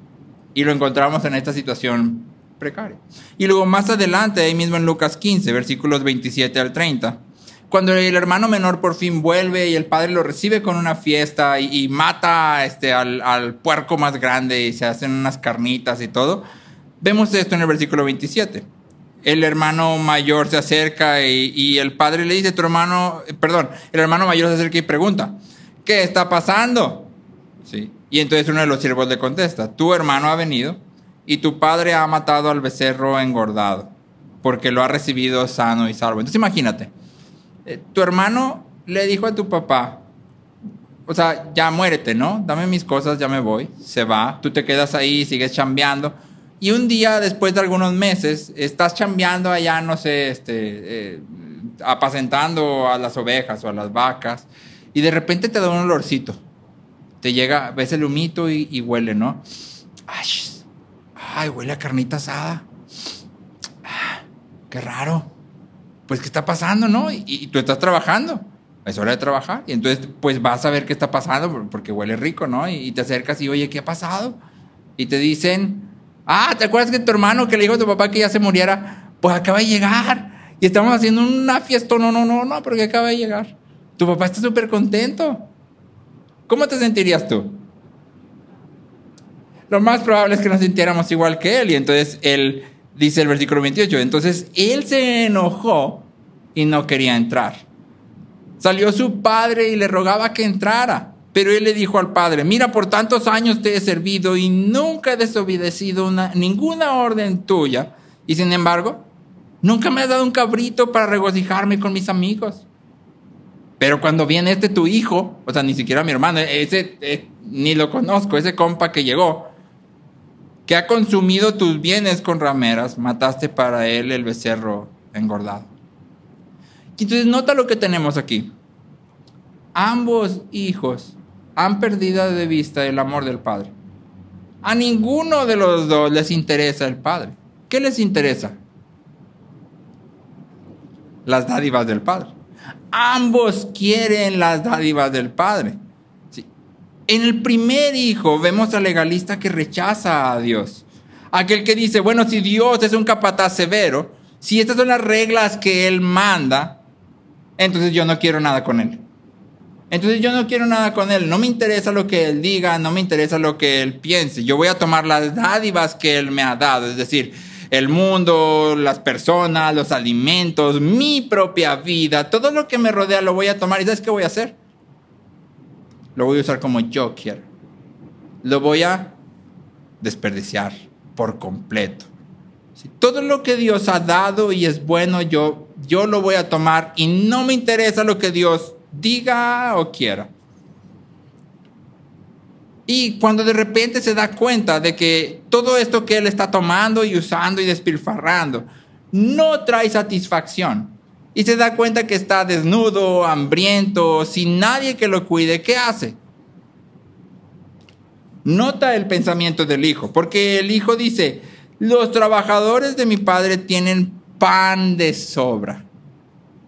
y lo encontramos en esta situación precaria. Y luego más adelante, ahí mismo en Lucas quince, versículos veintisiete al treinta, cuando el hermano menor por fin vuelve y el padre lo recibe con una fiesta y, y mata este, al, al puerco más grande y se hacen unas carnitas y todo, vemos esto en el versículo veintisiete. El hermano mayor se acerca y, y el padre le dice: tu hermano, perdón, el hermano mayor se acerca y pregunta: ¿qué está pasando? ¿Sí? Y entonces uno de los siervos le contesta: tu hermano ha venido y tu padre ha matado al becerro engordado porque lo ha recibido sano y salvo. Entonces imagínate, eh, tu hermano le dijo a tu papá: o sea, ya muérete, ¿no? Dame mis cosas, ya me voy. Se va, tú te quedas ahí, sigues chambeando. Y un día, después de algunos meses, estás chambeando allá, no sé, este, eh, apacentando a las ovejas o a las vacas, y de repente te da un olorcito. Te llega, ves el humito y, y huele, ¿no? Ay, ay, huele a carnita asada. Ah, qué raro. Pues, ¿qué está pasando, no? Y, y tú estás trabajando. Es hora de trabajar. Y entonces, pues, vas a ver qué está pasando porque huele rico, ¿no? Y, y te acercas y, oye, ¿qué ha pasado? Y te dicen: ah, ¿te acuerdas que tu hermano que le dijo a tu papá que ya se muriera? Pues acaba de llegar. Y estamos haciendo una fiesta. No, no, no, no, porque acaba de llegar. Tu papá está súper contento. ¿Cómo te sentirías tú? Lo más probable es que nos sintiéramos igual que él. Y entonces él, dice el versículo veintiocho, entonces él se enojó y no quería entrar. Salió su padre y le rogaba que entrara. Pero él le dijo al padre: mira, por tantos años te he servido y nunca he desobedecido una, ninguna orden tuya. Y sin embargo, nunca me has dado un cabrito para regocijarme con mis amigos. Pero cuando viene este tu hijo, o sea, ni siquiera mi hermano, ese eh, ni lo conozco, ese compa que llegó, que ha consumido tus bienes con rameras, mataste para él el becerro engordado. Y entonces nota lo que tenemos aquí. Ambos hijos han perdido de vista el amor del padre. A ninguno de los dos les interesa el padre. ¿Qué les interesa? Las dádivas del padre. Ambos quieren las dádivas del padre. Sí. En el primer hijo vemos al legalista que rechaza a Dios. Aquel que dice: bueno, si Dios es un capataz severo, si estas son las reglas que Él manda, entonces yo no quiero nada con Él. Entonces yo no quiero nada con Él. No me interesa lo que Él diga, no me interesa lo que Él piense. Yo voy a tomar las dádivas que Él me ha dado. Es decir, el mundo, las personas, los alimentos, mi propia vida, todo lo que me rodea lo voy a tomar. ¿Y sabes qué voy a hacer? Lo voy a usar como yo quiero. Lo voy a desperdiciar por completo. ¿Sí? Todo lo que Dios ha dado y es bueno, yo, yo lo voy a tomar y no me interesa lo que Dios diga o quiera. Y cuando de repente se da cuenta de que todo esto que él está tomando y usando y despilfarrando no trae satisfacción, y se da cuenta que está desnudo, hambriento, sin nadie que lo cuide, ¿qué hace? Nota el pensamiento del hijo, porque el hijo dice: los trabajadores de mi padre tienen pan de sobra.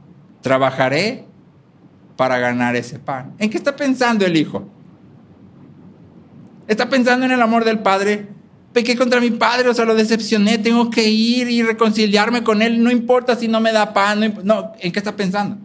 Trabajaré para ganar ese pan. ¿En qué está pensando el hijo? Está pensando en el amor del Padre. Pequé contra mi padre, o sea, lo decepcioné, tengo que ir y reconciliarme con él, no importa si no me da pan, no, no, ¿en qué está pensando?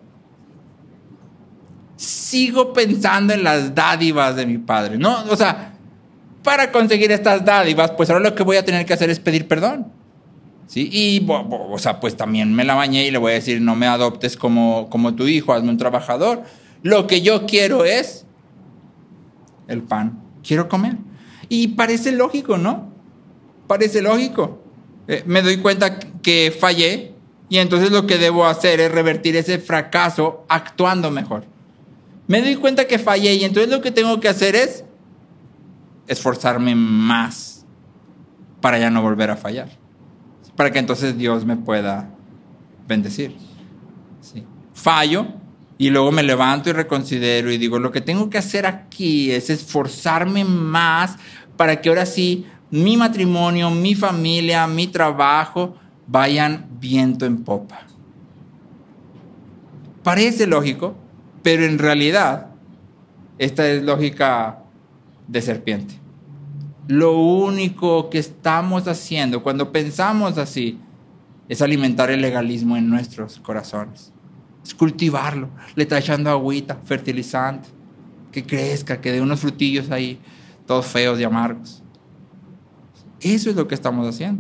Sigo pensando en las dádivas de mi padre, ¿no? O sea, para conseguir estas dádivas, pues ahora lo que voy a tener que hacer es pedir perdón, ¿sí? Y, o sea, pues también me la bañé y le voy a decir, no me adoptes como, como tu hijo, hazme un trabajador. Lo que yo quiero es el pan, quiero comer. Y parece lógico, ¿no? Parece lógico. Eh, me doy cuenta que fallé y entonces lo que debo hacer es revertir ese fracaso actuando mejor. Me doy cuenta que fallé y entonces lo que tengo que hacer es esforzarme más para ya no volver a fallar. Para que entonces Dios me pueda bendecir. ¿Sí? Fallo y luego me levanto y reconsidero y digo, lo que tengo que hacer aquí es esforzarme más para que ahora sí mi matrimonio, mi familia, mi trabajo vayan viento en popa. Parece lógico, pero en realidad esta es lógica de serpiente. Lo único que estamos haciendo cuando pensamos así es alimentar el legalismo en nuestros corazones. Es cultivarlo, le está echando agüita, fertilizante, que crezca, que dé unos frutillos ahí, todos feos y amargos. Eso es lo que estamos haciendo.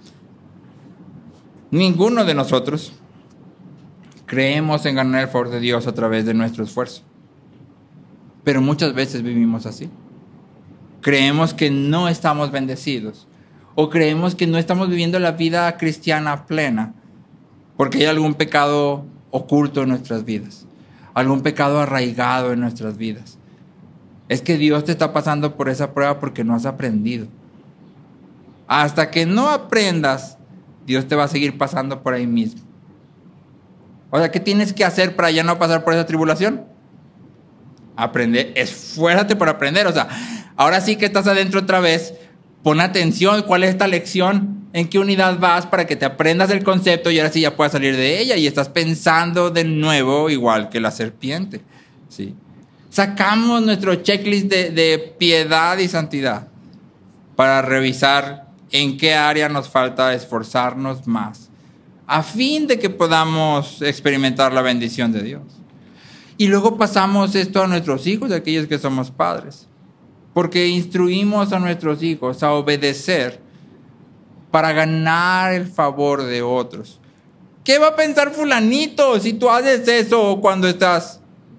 Ninguno de nosotros creemos en ganar el favor de Dios a través de nuestro esfuerzo. Pero muchas veces vivimos así. Creemos que no estamos bendecidos o creemos que no estamos viviendo la vida cristiana plena porque hay algún pecado oculto en nuestras vidas, algún pecado arraigado en nuestras vidas. Es que Dios te está pasando por esa prueba porque no has aprendido. Hasta que no aprendas, Dios te va a seguir pasando por ahí mismo. O sea, ¿qué tienes que hacer para ya no pasar por esa tribulación? Aprender, esfuérzate por aprender. O sea, ahora sí que estás adentro otra vez, pon atención, ¿cuál es esta lección? ¿En qué unidad vas para que te aprendas el concepto y ahora sí ya puedas salir de ella? Y estás pensando de nuevo igual que la serpiente, ¿sí? Sacamos nuestro checklist de, de piedad y santidad para revisar en qué área nos falta esforzarnos más, a fin de que podamos experimentar la bendición de Dios. Y luego pasamos esto a nuestros hijos, aquellos que somos padres, porque instruimos a nuestros hijos a obedecer para ganar el favor de otros. ¿Qué va a pensar fulanito si tú haces eso cuando estás?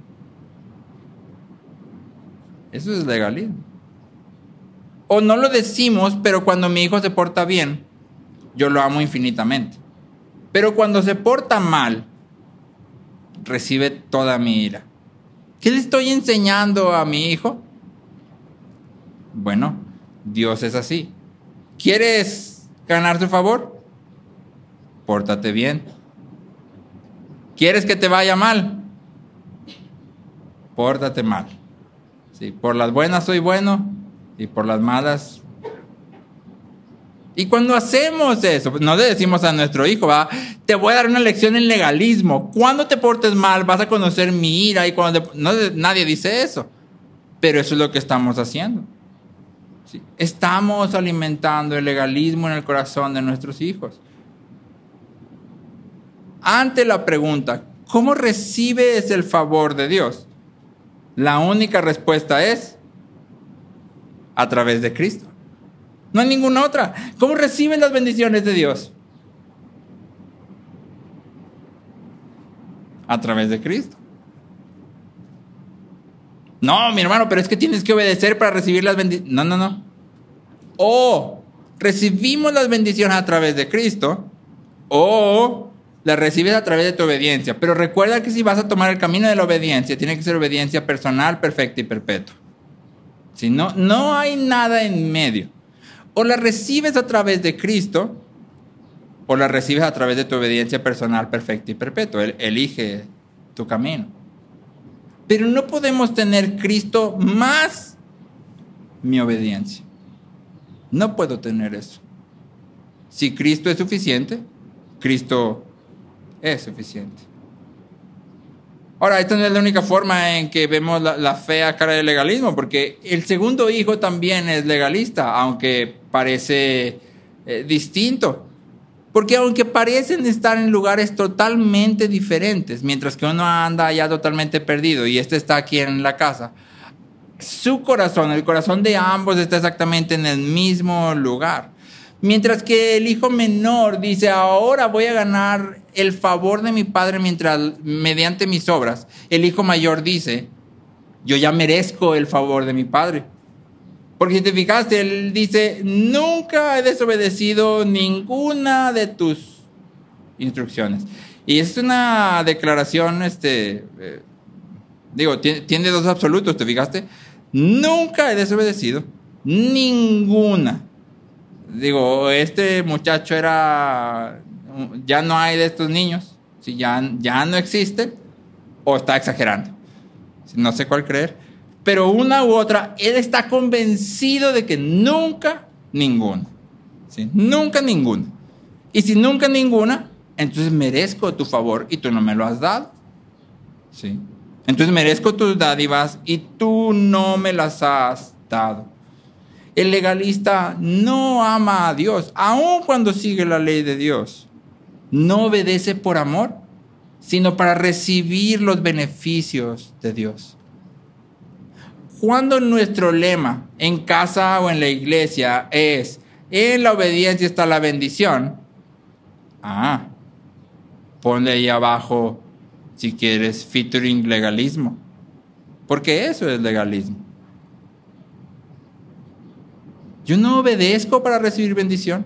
Eso es legalismo. O no lo decimos, pero cuando mi hijo se porta bien, yo lo amo infinitamente. Pero cuando se porta mal, recibe toda mi ira. ¿Qué le estoy enseñando a mi hijo? Bueno, Dios es así. ¿Quieres ganar su favor? Pórtate bien. ¿Quieres que te vaya mal? Pórtate mal. Sí, por las buenas soy bueno y por las malas. Y cuando hacemos eso, no le decimos a nuestro hijo, ¿va? Te voy a dar una lección en legalismo. Cuando te portes mal, vas a conocer mi ira. Y cuando te... no, nadie dice eso. Pero eso es lo que estamos haciendo. ¿Sí? Estamos alimentando el legalismo en el corazón de nuestros hijos. Ante la pregunta, ¿cómo recibes el favor de Dios? La única respuesta es a través de Cristo. No hay ninguna otra. ¿Cómo recibes las bendiciones de Dios? A través de Cristo. No, mi hermano, pero es que tienes que obedecer para recibir las bendiciones. No, no, no. O recibimos las bendiciones a través de Cristo, o las recibes a través de tu obediencia. Pero recuerda que si vas a tomar el camino de la obediencia, tiene que ser obediencia personal, perfecta y perpetua. Si no, no hay nada en medio. O la recibes a través de Cristo, o la recibes a través de tu obediencia personal, perfecta y perpetua. Él elige tu camino. Pero no podemos tener Cristo más mi obediencia. No puedo tener eso. Si Cristo es suficiente, Cristo es suficiente. Ahora, esta no es la única forma en que vemos la, la fea cara del legalismo, porque el segundo hijo también es legalista, aunque parece eh, distinto. Porque aunque parecen estar en lugares totalmente diferentes, mientras que uno anda allá totalmente perdido y este está aquí en la casa, su corazón, el corazón de ambos está exactamente en el mismo lugar. Mientras que el hijo menor dice, ahora voy a ganar el favor de mi padre mientras, mediante mis obras. El hijo mayor dice, yo ya merezco el favor de mi padre. Porque si te fijaste, él dice, nunca he desobedecido ninguna de tus instrucciones. Y es una declaración, este, eh, digo, tiene, tiene dos absolutos, ¿te fijaste? Nunca he desobedecido ninguna. Digo, este muchacho era, ya no hay de estos niños, si ya, ya no existen, o está exagerando. No sé cuál creer. Pero una u otra, él está convencido de que nunca ninguna. ¿Sí? Nunca ninguna. Y si nunca ninguna, entonces merezco tu favor y tú no me lo has dado. ¿Sí? Entonces merezco tus dádivas y tú no me las has dado. El legalista no ama a Dios, aun cuando sigue la ley de Dios. No obedece por amor, sino para recibir los beneficios de Dios. Cuando nuestro lema en casa o en la iglesia es, en la obediencia está la bendición, ah, ponle ahí abajo, si quieres, featuring legalismo, porque eso es legalismo. Yo no obedezco para recibir bendición.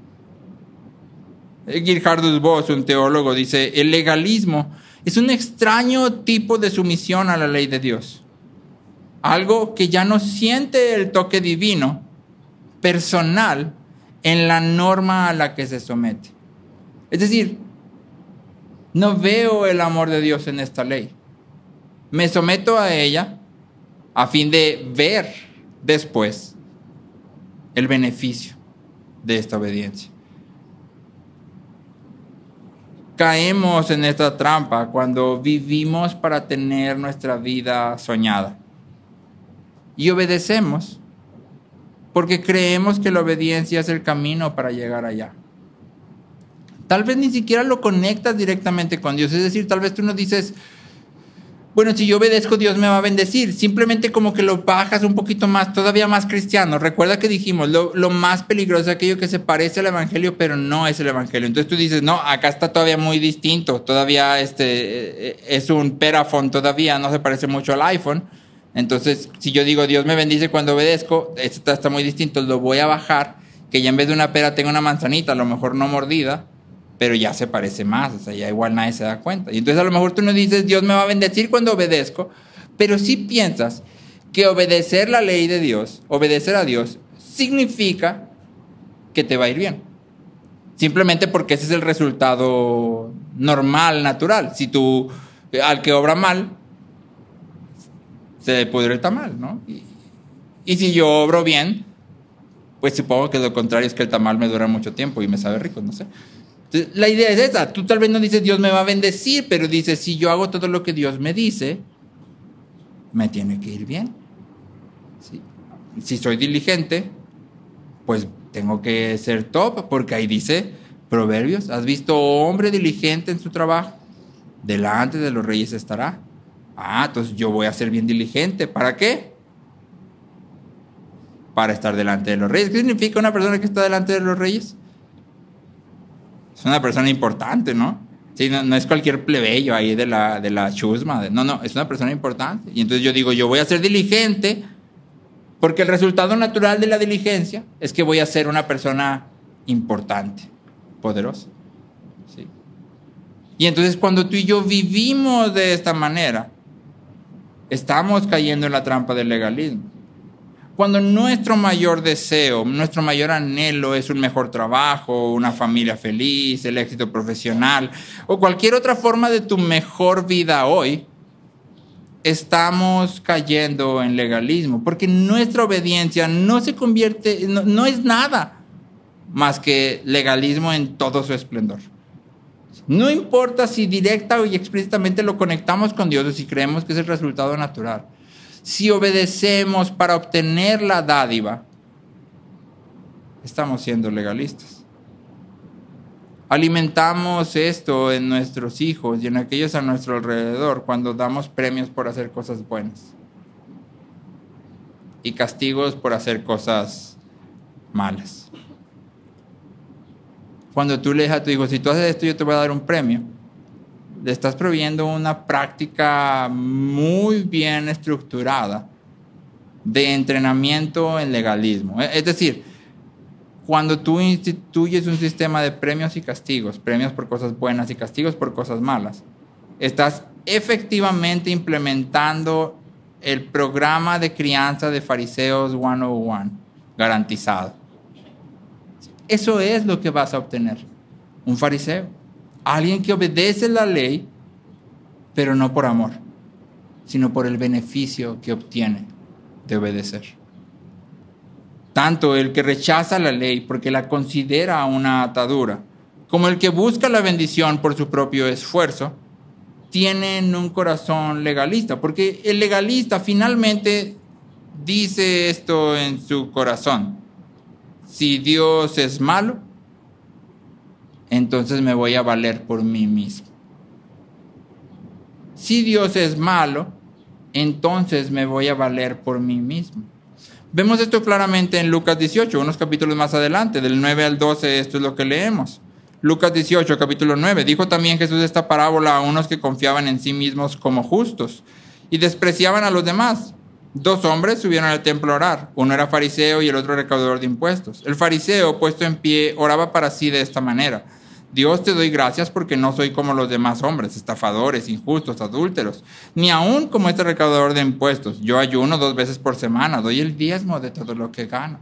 Geerhardus Vos, un teólogo, dice, el legalismo es un extraño tipo de sumisión a la ley de Dios. Algo que ya no siente el toque divino, personal, en la norma a la que se somete. Es decir, no veo el amor de Dios en esta ley. Me someto a ella a fin de ver después el beneficio de esta obediencia. Caemos en esta trampa cuando vivimos para tener nuestra vida soñada. Y obedecemos porque creemos que la obediencia es el camino para llegar allá. Tal vez ni siquiera lo conectas directamente con Dios. Es decir, tal vez tú no dices, bueno, si yo obedezco, Dios me va a bendecir. Simplemente como que lo bajas un poquito más, todavía más cristiano. Recuerda que dijimos, lo, lo más peligroso es aquello que se parece al evangelio, pero no es el evangelio. Entonces tú dices, no, acá está todavía muy distinto. Todavía este, es un Perafon, todavía no se parece mucho al iPhone. Entonces, si yo digo, Dios me bendice cuando obedezco, esto está, está muy distinto, lo voy a bajar, que ya en vez de una pera tenga una manzanita, a lo mejor no mordida, pero ya se parece más, o sea, ya igual nadie se da cuenta. Y entonces a lo mejor tú no dices, Dios me va a bendecir cuando obedezco, pero sí piensas que obedecer la ley de Dios, obedecer a Dios, significa que te va a ir bien. Simplemente porque ese es el resultado normal, natural. Si tú, al que obra mal, se pudre el tamal, ¿no? Y, y si yo obro bien, pues supongo que lo contrario es que el tamal me dura mucho tiempo y me sabe rico, no sé. Entonces, la idea es esa. Tú tal vez no dices Dios me va a bendecir, pero dices, si yo hago todo lo que Dios me dice, me tiene que ir bien. ¿Sí? Si soy diligente, pues tengo que ser top, porque ahí dice Proverbios, ¿has visto hombre diligente en su trabajo? Delante de los reyes estará. Ah, entonces yo voy a ser bien diligente. ¿Para qué? Para estar delante de los reyes. ¿Qué significa una persona que está delante de los reyes? Es una persona importante, ¿no? Sí, no, no es cualquier plebeyo ahí de la, de la chusma. No, no, es una persona importante. Y entonces yo digo, yo voy a ser diligente porque el resultado natural de la diligencia es que voy a ser una persona importante, poderosa. ¿Sí? Y entonces cuando tú y yo vivimos de esta manera, estamos cayendo en la trampa del legalismo. Cuando nuestro mayor deseo, nuestro mayor anhelo es un mejor trabajo, una familia feliz, el éxito profesional o cualquier otra forma de tu mejor vida hoy, estamos cayendo en legalismo porque nuestra obediencia no se convierte, no, no es nada más que legalismo en todo su esplendor. No importa si directa o explícitamente lo conectamos con Dios o si creemos que es el resultado natural. Si obedecemos para obtener la dádiva, estamos siendo legalistas. Alimentamos esto en nuestros hijos y en aquellos a nuestro alrededor cuando damos premios por hacer cosas buenas y castigos por hacer cosas malas. Cuando tú le dices a tu hijo, si tú haces esto, yo te voy a dar un premio, le estás proveyendo una práctica muy bien estructurada de entrenamiento en legalismo. Es decir, cuando tú instituyes un sistema de premios y castigos, premios por cosas buenas y castigos por cosas malas, estás efectivamente implementando el programa de crianza de Fariseos ciento uno, garantizado. Eso es lo que vas a obtener. Un fariseo, alguien que obedece la ley, pero no por amor, sino por el beneficio que obtiene de obedecer. Tanto el que rechaza la ley porque la considera una atadura, como el que busca la bendición por su propio esfuerzo, tienen un corazón legalista, porque el legalista finalmente dice esto en su corazón: si Dios es malo, entonces me voy a valer por mí mismo. Si Dios es malo, entonces me voy a valer por mí mismo. Vemos esto claramente en Lucas dieciocho, unos capítulos más adelante, del nueve al doce, esto es lo que leemos. Lucas dieciocho, capítulo nueve. Dijo también Jesús esta parábola a unos que confiaban en sí mismos como justos y despreciaban a los demás. Dos hombres subieron al templo a orar. Uno era fariseo y el otro recaudador de impuestos. El fariseo, puesto en pie, oraba para sí de esta manera: Dios, te doy gracias porque no soy como los demás hombres, estafadores, injustos, adúlteros, ni aún como este recaudador de impuestos. Yo ayuno dos veces por semana, doy el diezmo de todo lo que gano.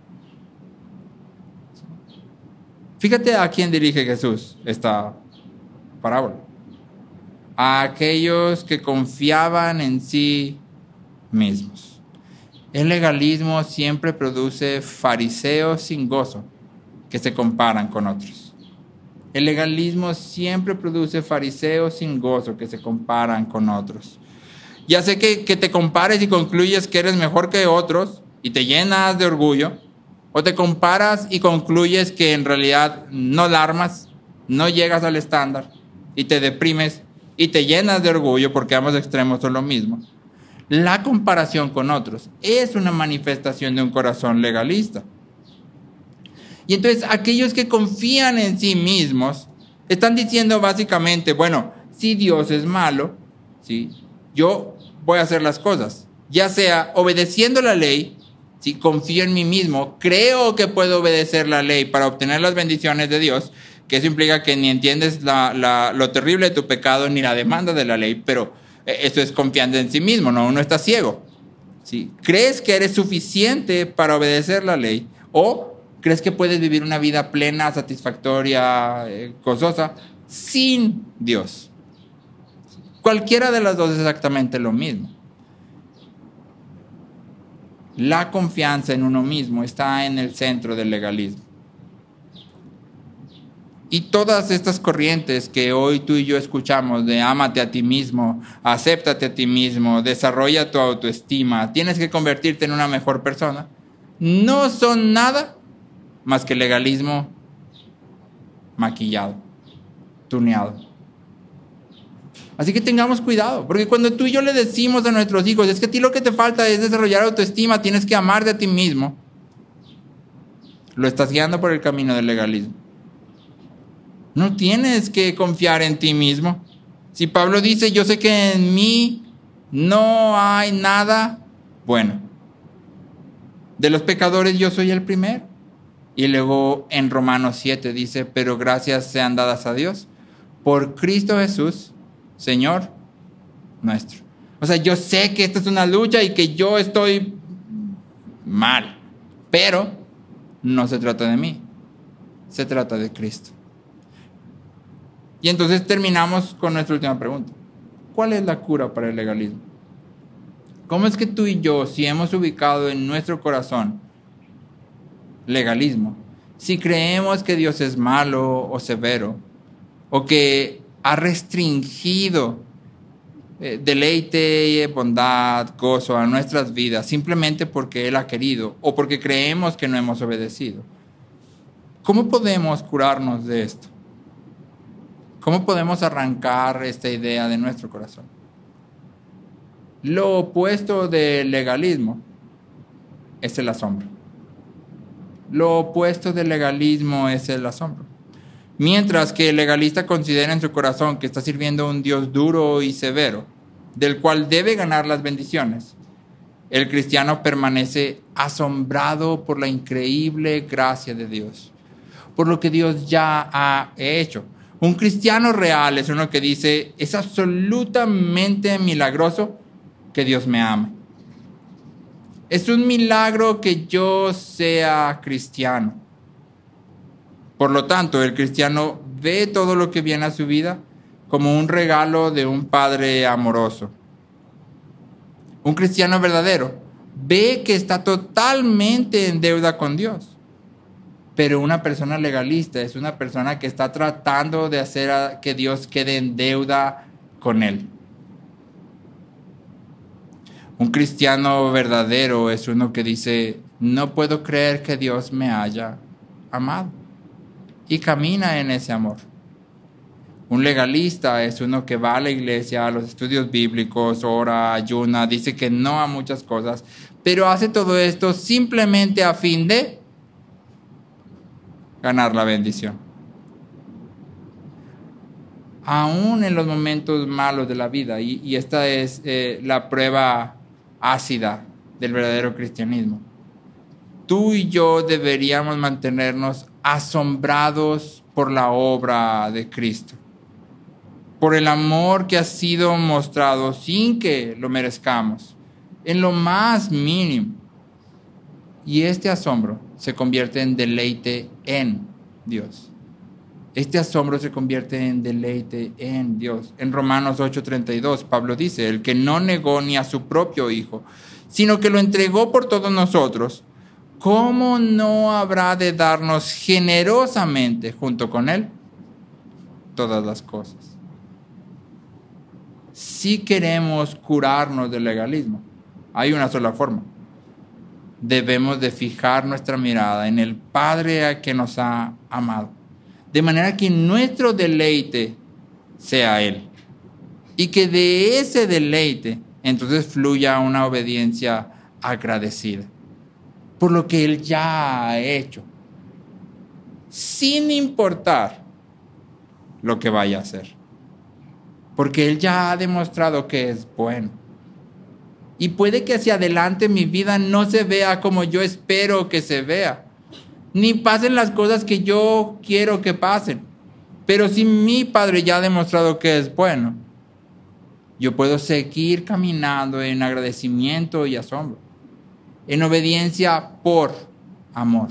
Fíjate a quién dirige Jesús esta parábola. A aquellos que confiaban en sí mismos. El legalismo siempre produce fariseos sin gozo que se comparan con otros. El legalismo siempre produce fariseos sin gozo que se comparan con otros. Ya sé que, que te compares y concluyes que eres mejor que otros y te llenas de orgullo, o te comparas y concluyes que en realidad no la armas, no llegas al estándar y te deprimes y te llenas de orgullo, porque ambos extremos son lo mismo. La comparación con otros es una manifestación de un corazón legalista. Y entonces aquellos que confían en sí mismos están diciendo básicamente, bueno, si Dios es malo, ¿sí?, yo voy a hacer las cosas, ya sea obedeciendo la ley, ¿sí?, confío en mí mismo, creo que puedo obedecer la ley para obtener las bendiciones de Dios, que eso implica que ni entiendes la, la, lo terrible de tu pecado ni la demanda de la ley, pero eso es confiando en sí mismo, ¿no? Uno está ciego, ¿sí? ¿Crees que eres suficiente para obedecer la ley? ¿O crees que puedes vivir una vida plena, satisfactoria, eh, gozosa, sin Dios? Cualquiera de las dos es exactamente lo mismo. La confianza en uno mismo está en el centro del legalismo. Y todas estas corrientes que hoy tú y yo escuchamos de ámate a ti mismo, acéptate a ti mismo, desarrolla tu autoestima, tienes que convertirte en una mejor persona, no son nada más que legalismo maquillado, tuneado. Así que tengamos cuidado, porque cuando tú y yo le decimos a nuestros hijos, es que a ti lo que te falta es desarrollar autoestima, tienes que amarte a ti mismo, lo estás guiando por el camino del legalismo. No tienes que confiar en ti mismo. Si Pablo dice, yo sé que en mí no hay nada bueno, de los pecadores yo soy el primero. Y luego en Romanos siete dice, pero gracias sean dadas a Dios por Cristo Jesús, Señor nuestro. O sea, yo sé que esta es una lucha y que yo estoy mal, pero no se trata de mí, se trata de Cristo. Y entonces terminamos con nuestra última pregunta. ¿Cuál es la cura para el legalismo? ¿Cómo es que tú y yo, si hemos ubicado en nuestro corazón legalismo, si creemos que Dios es malo o severo, o que ha restringido eh, deleite, bondad, gozo a nuestras vidas simplemente porque Él ha querido o porque creemos que no hemos obedecido. ¿Cómo podemos curarnos de esto? ¿Cómo podemos arrancar esta idea de nuestro corazón? Lo opuesto del legalismo es el asombro. Lo opuesto del legalismo es el asombro. Mientras que el legalista considera en su corazón que está sirviendo a un Dios duro y severo, del cual debe ganar las bendiciones, el cristiano permanece asombrado por la increíble gracia de Dios, por lo que Dios ya ha hecho. Un cristiano real es uno que dice, es absolutamente milagroso que Dios me ame. Es un milagro que yo sea cristiano. Por lo tanto, el cristiano ve todo lo que viene a su vida como un regalo de un Padre amoroso. Un cristiano verdadero ve que está totalmente en deuda con Dios. Pero una persona legalista es una persona que está tratando de hacer a que Dios quede en deuda con él. Un cristiano verdadero es uno que dice, no puedo creer que Dios me haya amado. Y camina en ese amor. Un legalista es uno que va a la iglesia, a los estudios bíblicos, ora, ayuna, dice que no a muchas cosas, pero hace todo esto simplemente a fin de ganar la bendición. Aún en los momentos malos de la vida, y, y esta es eh, la prueba ácida del verdadero cristianismo, tú y yo deberíamos mantenernos asombrados por la obra de Cristo, por el amor que ha sido mostrado sin que lo merezcamos, en lo más mínimo. Y este asombro se convierte en deleite en Dios. Este asombro se convierte en deleite en Dios. En Romanos ocho treinta y dos, Pablo dice, el que no negó ni a su propio Hijo, sino que lo entregó por todos nosotros, ¿cómo no habrá de darnos generosamente junto con Él todas las cosas? Si queremos curarnos del legalismo, hay una sola forma. Debemos de fijar nuestra mirada en el Padre a que nos ha amado, de manera que nuestro deleite sea Él, y que de ese deleite entonces fluya una obediencia agradecida por lo que Él ya ha hecho, sin importar lo que vaya a hacer, porque Él ya ha demostrado que es bueno. Y puede que hacia adelante mi vida no se vea como yo espero que se vea, ni pasen las cosas que yo quiero que pasen. Pero si mi Padre ya ha demostrado que es bueno, yo puedo seguir caminando en agradecimiento y asombro, en obediencia por amor.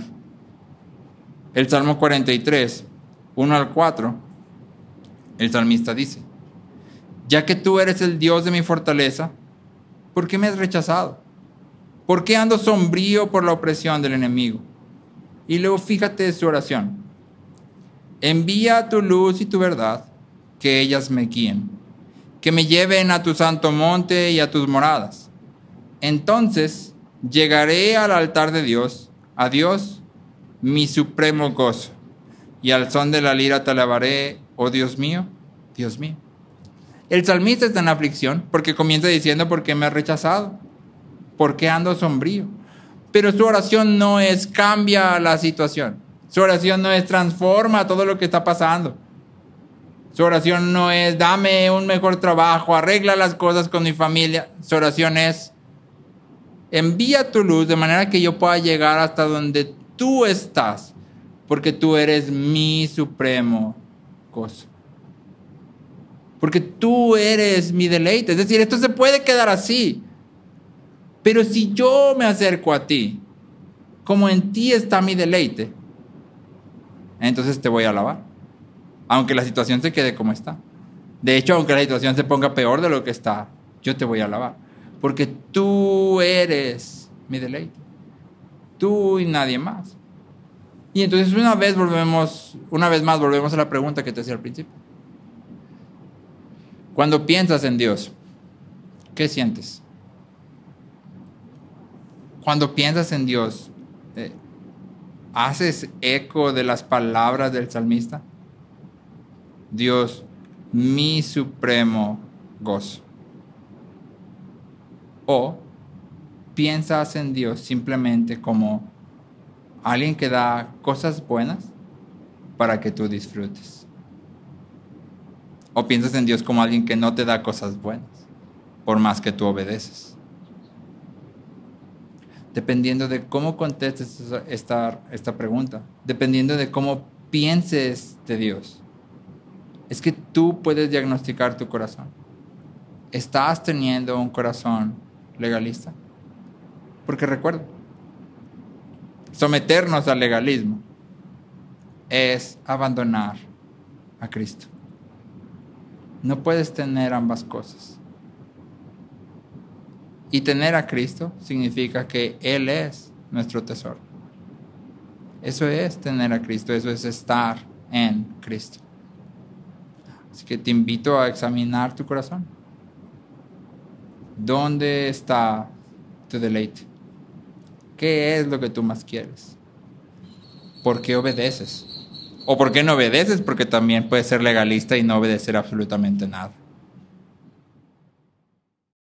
El Salmo cuarenta y tres, uno al cuatro, el salmista dice, ya que tú eres el Dios de mi fortaleza, ¿por qué me has rechazado? ¿Por qué ando sombrío por la opresión del enemigo? Y luego fíjate su oración. Envía tu luz y tu verdad, que ellas me guíen, que me lleven a tu santo monte y a tus moradas. Entonces llegaré al altar de Dios, a Dios, mi supremo gozo, y al son de la lira te alabaré, oh Dios mío, Dios mío. El salmista está en aflicción porque comienza diciendo, ¿por qué me has rechazado? ¿Por qué ando sombrío? Pero su oración no es cambia la situación. Su oración no es transforma todo lo que está pasando. Su oración no es dame un mejor trabajo, arregla las cosas con mi familia. Su oración es envía tu luz de manera que yo pueda llegar hasta donde tú estás, porque tú eres mi supremo gozo. Porque tú eres mi deleite. Es decir, esto se puede quedar así. Pero si yo me acerco a ti, como en ti está mi deleite, entonces te voy a alabar. Aunque la situación se quede como está. De hecho, aunque la situación se ponga peor de lo que está, yo te voy a alabar. Porque tú eres mi deleite. Tú y nadie más. Y entonces una vez volvemos, una vez más volvemos a la pregunta que te hacía al principio. Cuando piensas en Dios, ¿qué sientes? Cuando piensas en Dios, eh, ¿haces eco de las palabras del salmista? Dios, mi supremo gozo. O piensas en Dios simplemente como alguien que da cosas buenas para que tú disfrutes. O piensas en Dios como alguien que no te da cosas buenas, por más que tú obedeces. Dependiendo de cómo contestes esta, esta pregunta, dependiendo de cómo pienses de Dios, es que tú puedes diagnosticar tu corazón. ¿Estás teniendo un corazón legalista? Porque recuerda, someternos al legalismo es abandonar a Cristo. No puedes tener ambas cosas. Y tener a Cristo significa que Él es nuestro tesoro. Eso es tener a Cristo, eso es estar en Cristo. Así que te invito a examinar tu corazón. ¿Dónde está tu deleite? ¿Qué es lo que tú más quieres? ¿Por qué obedeces? ¿O por qué no obedeces? Porque también puedes ser legalista y no obedecer absolutamente nada.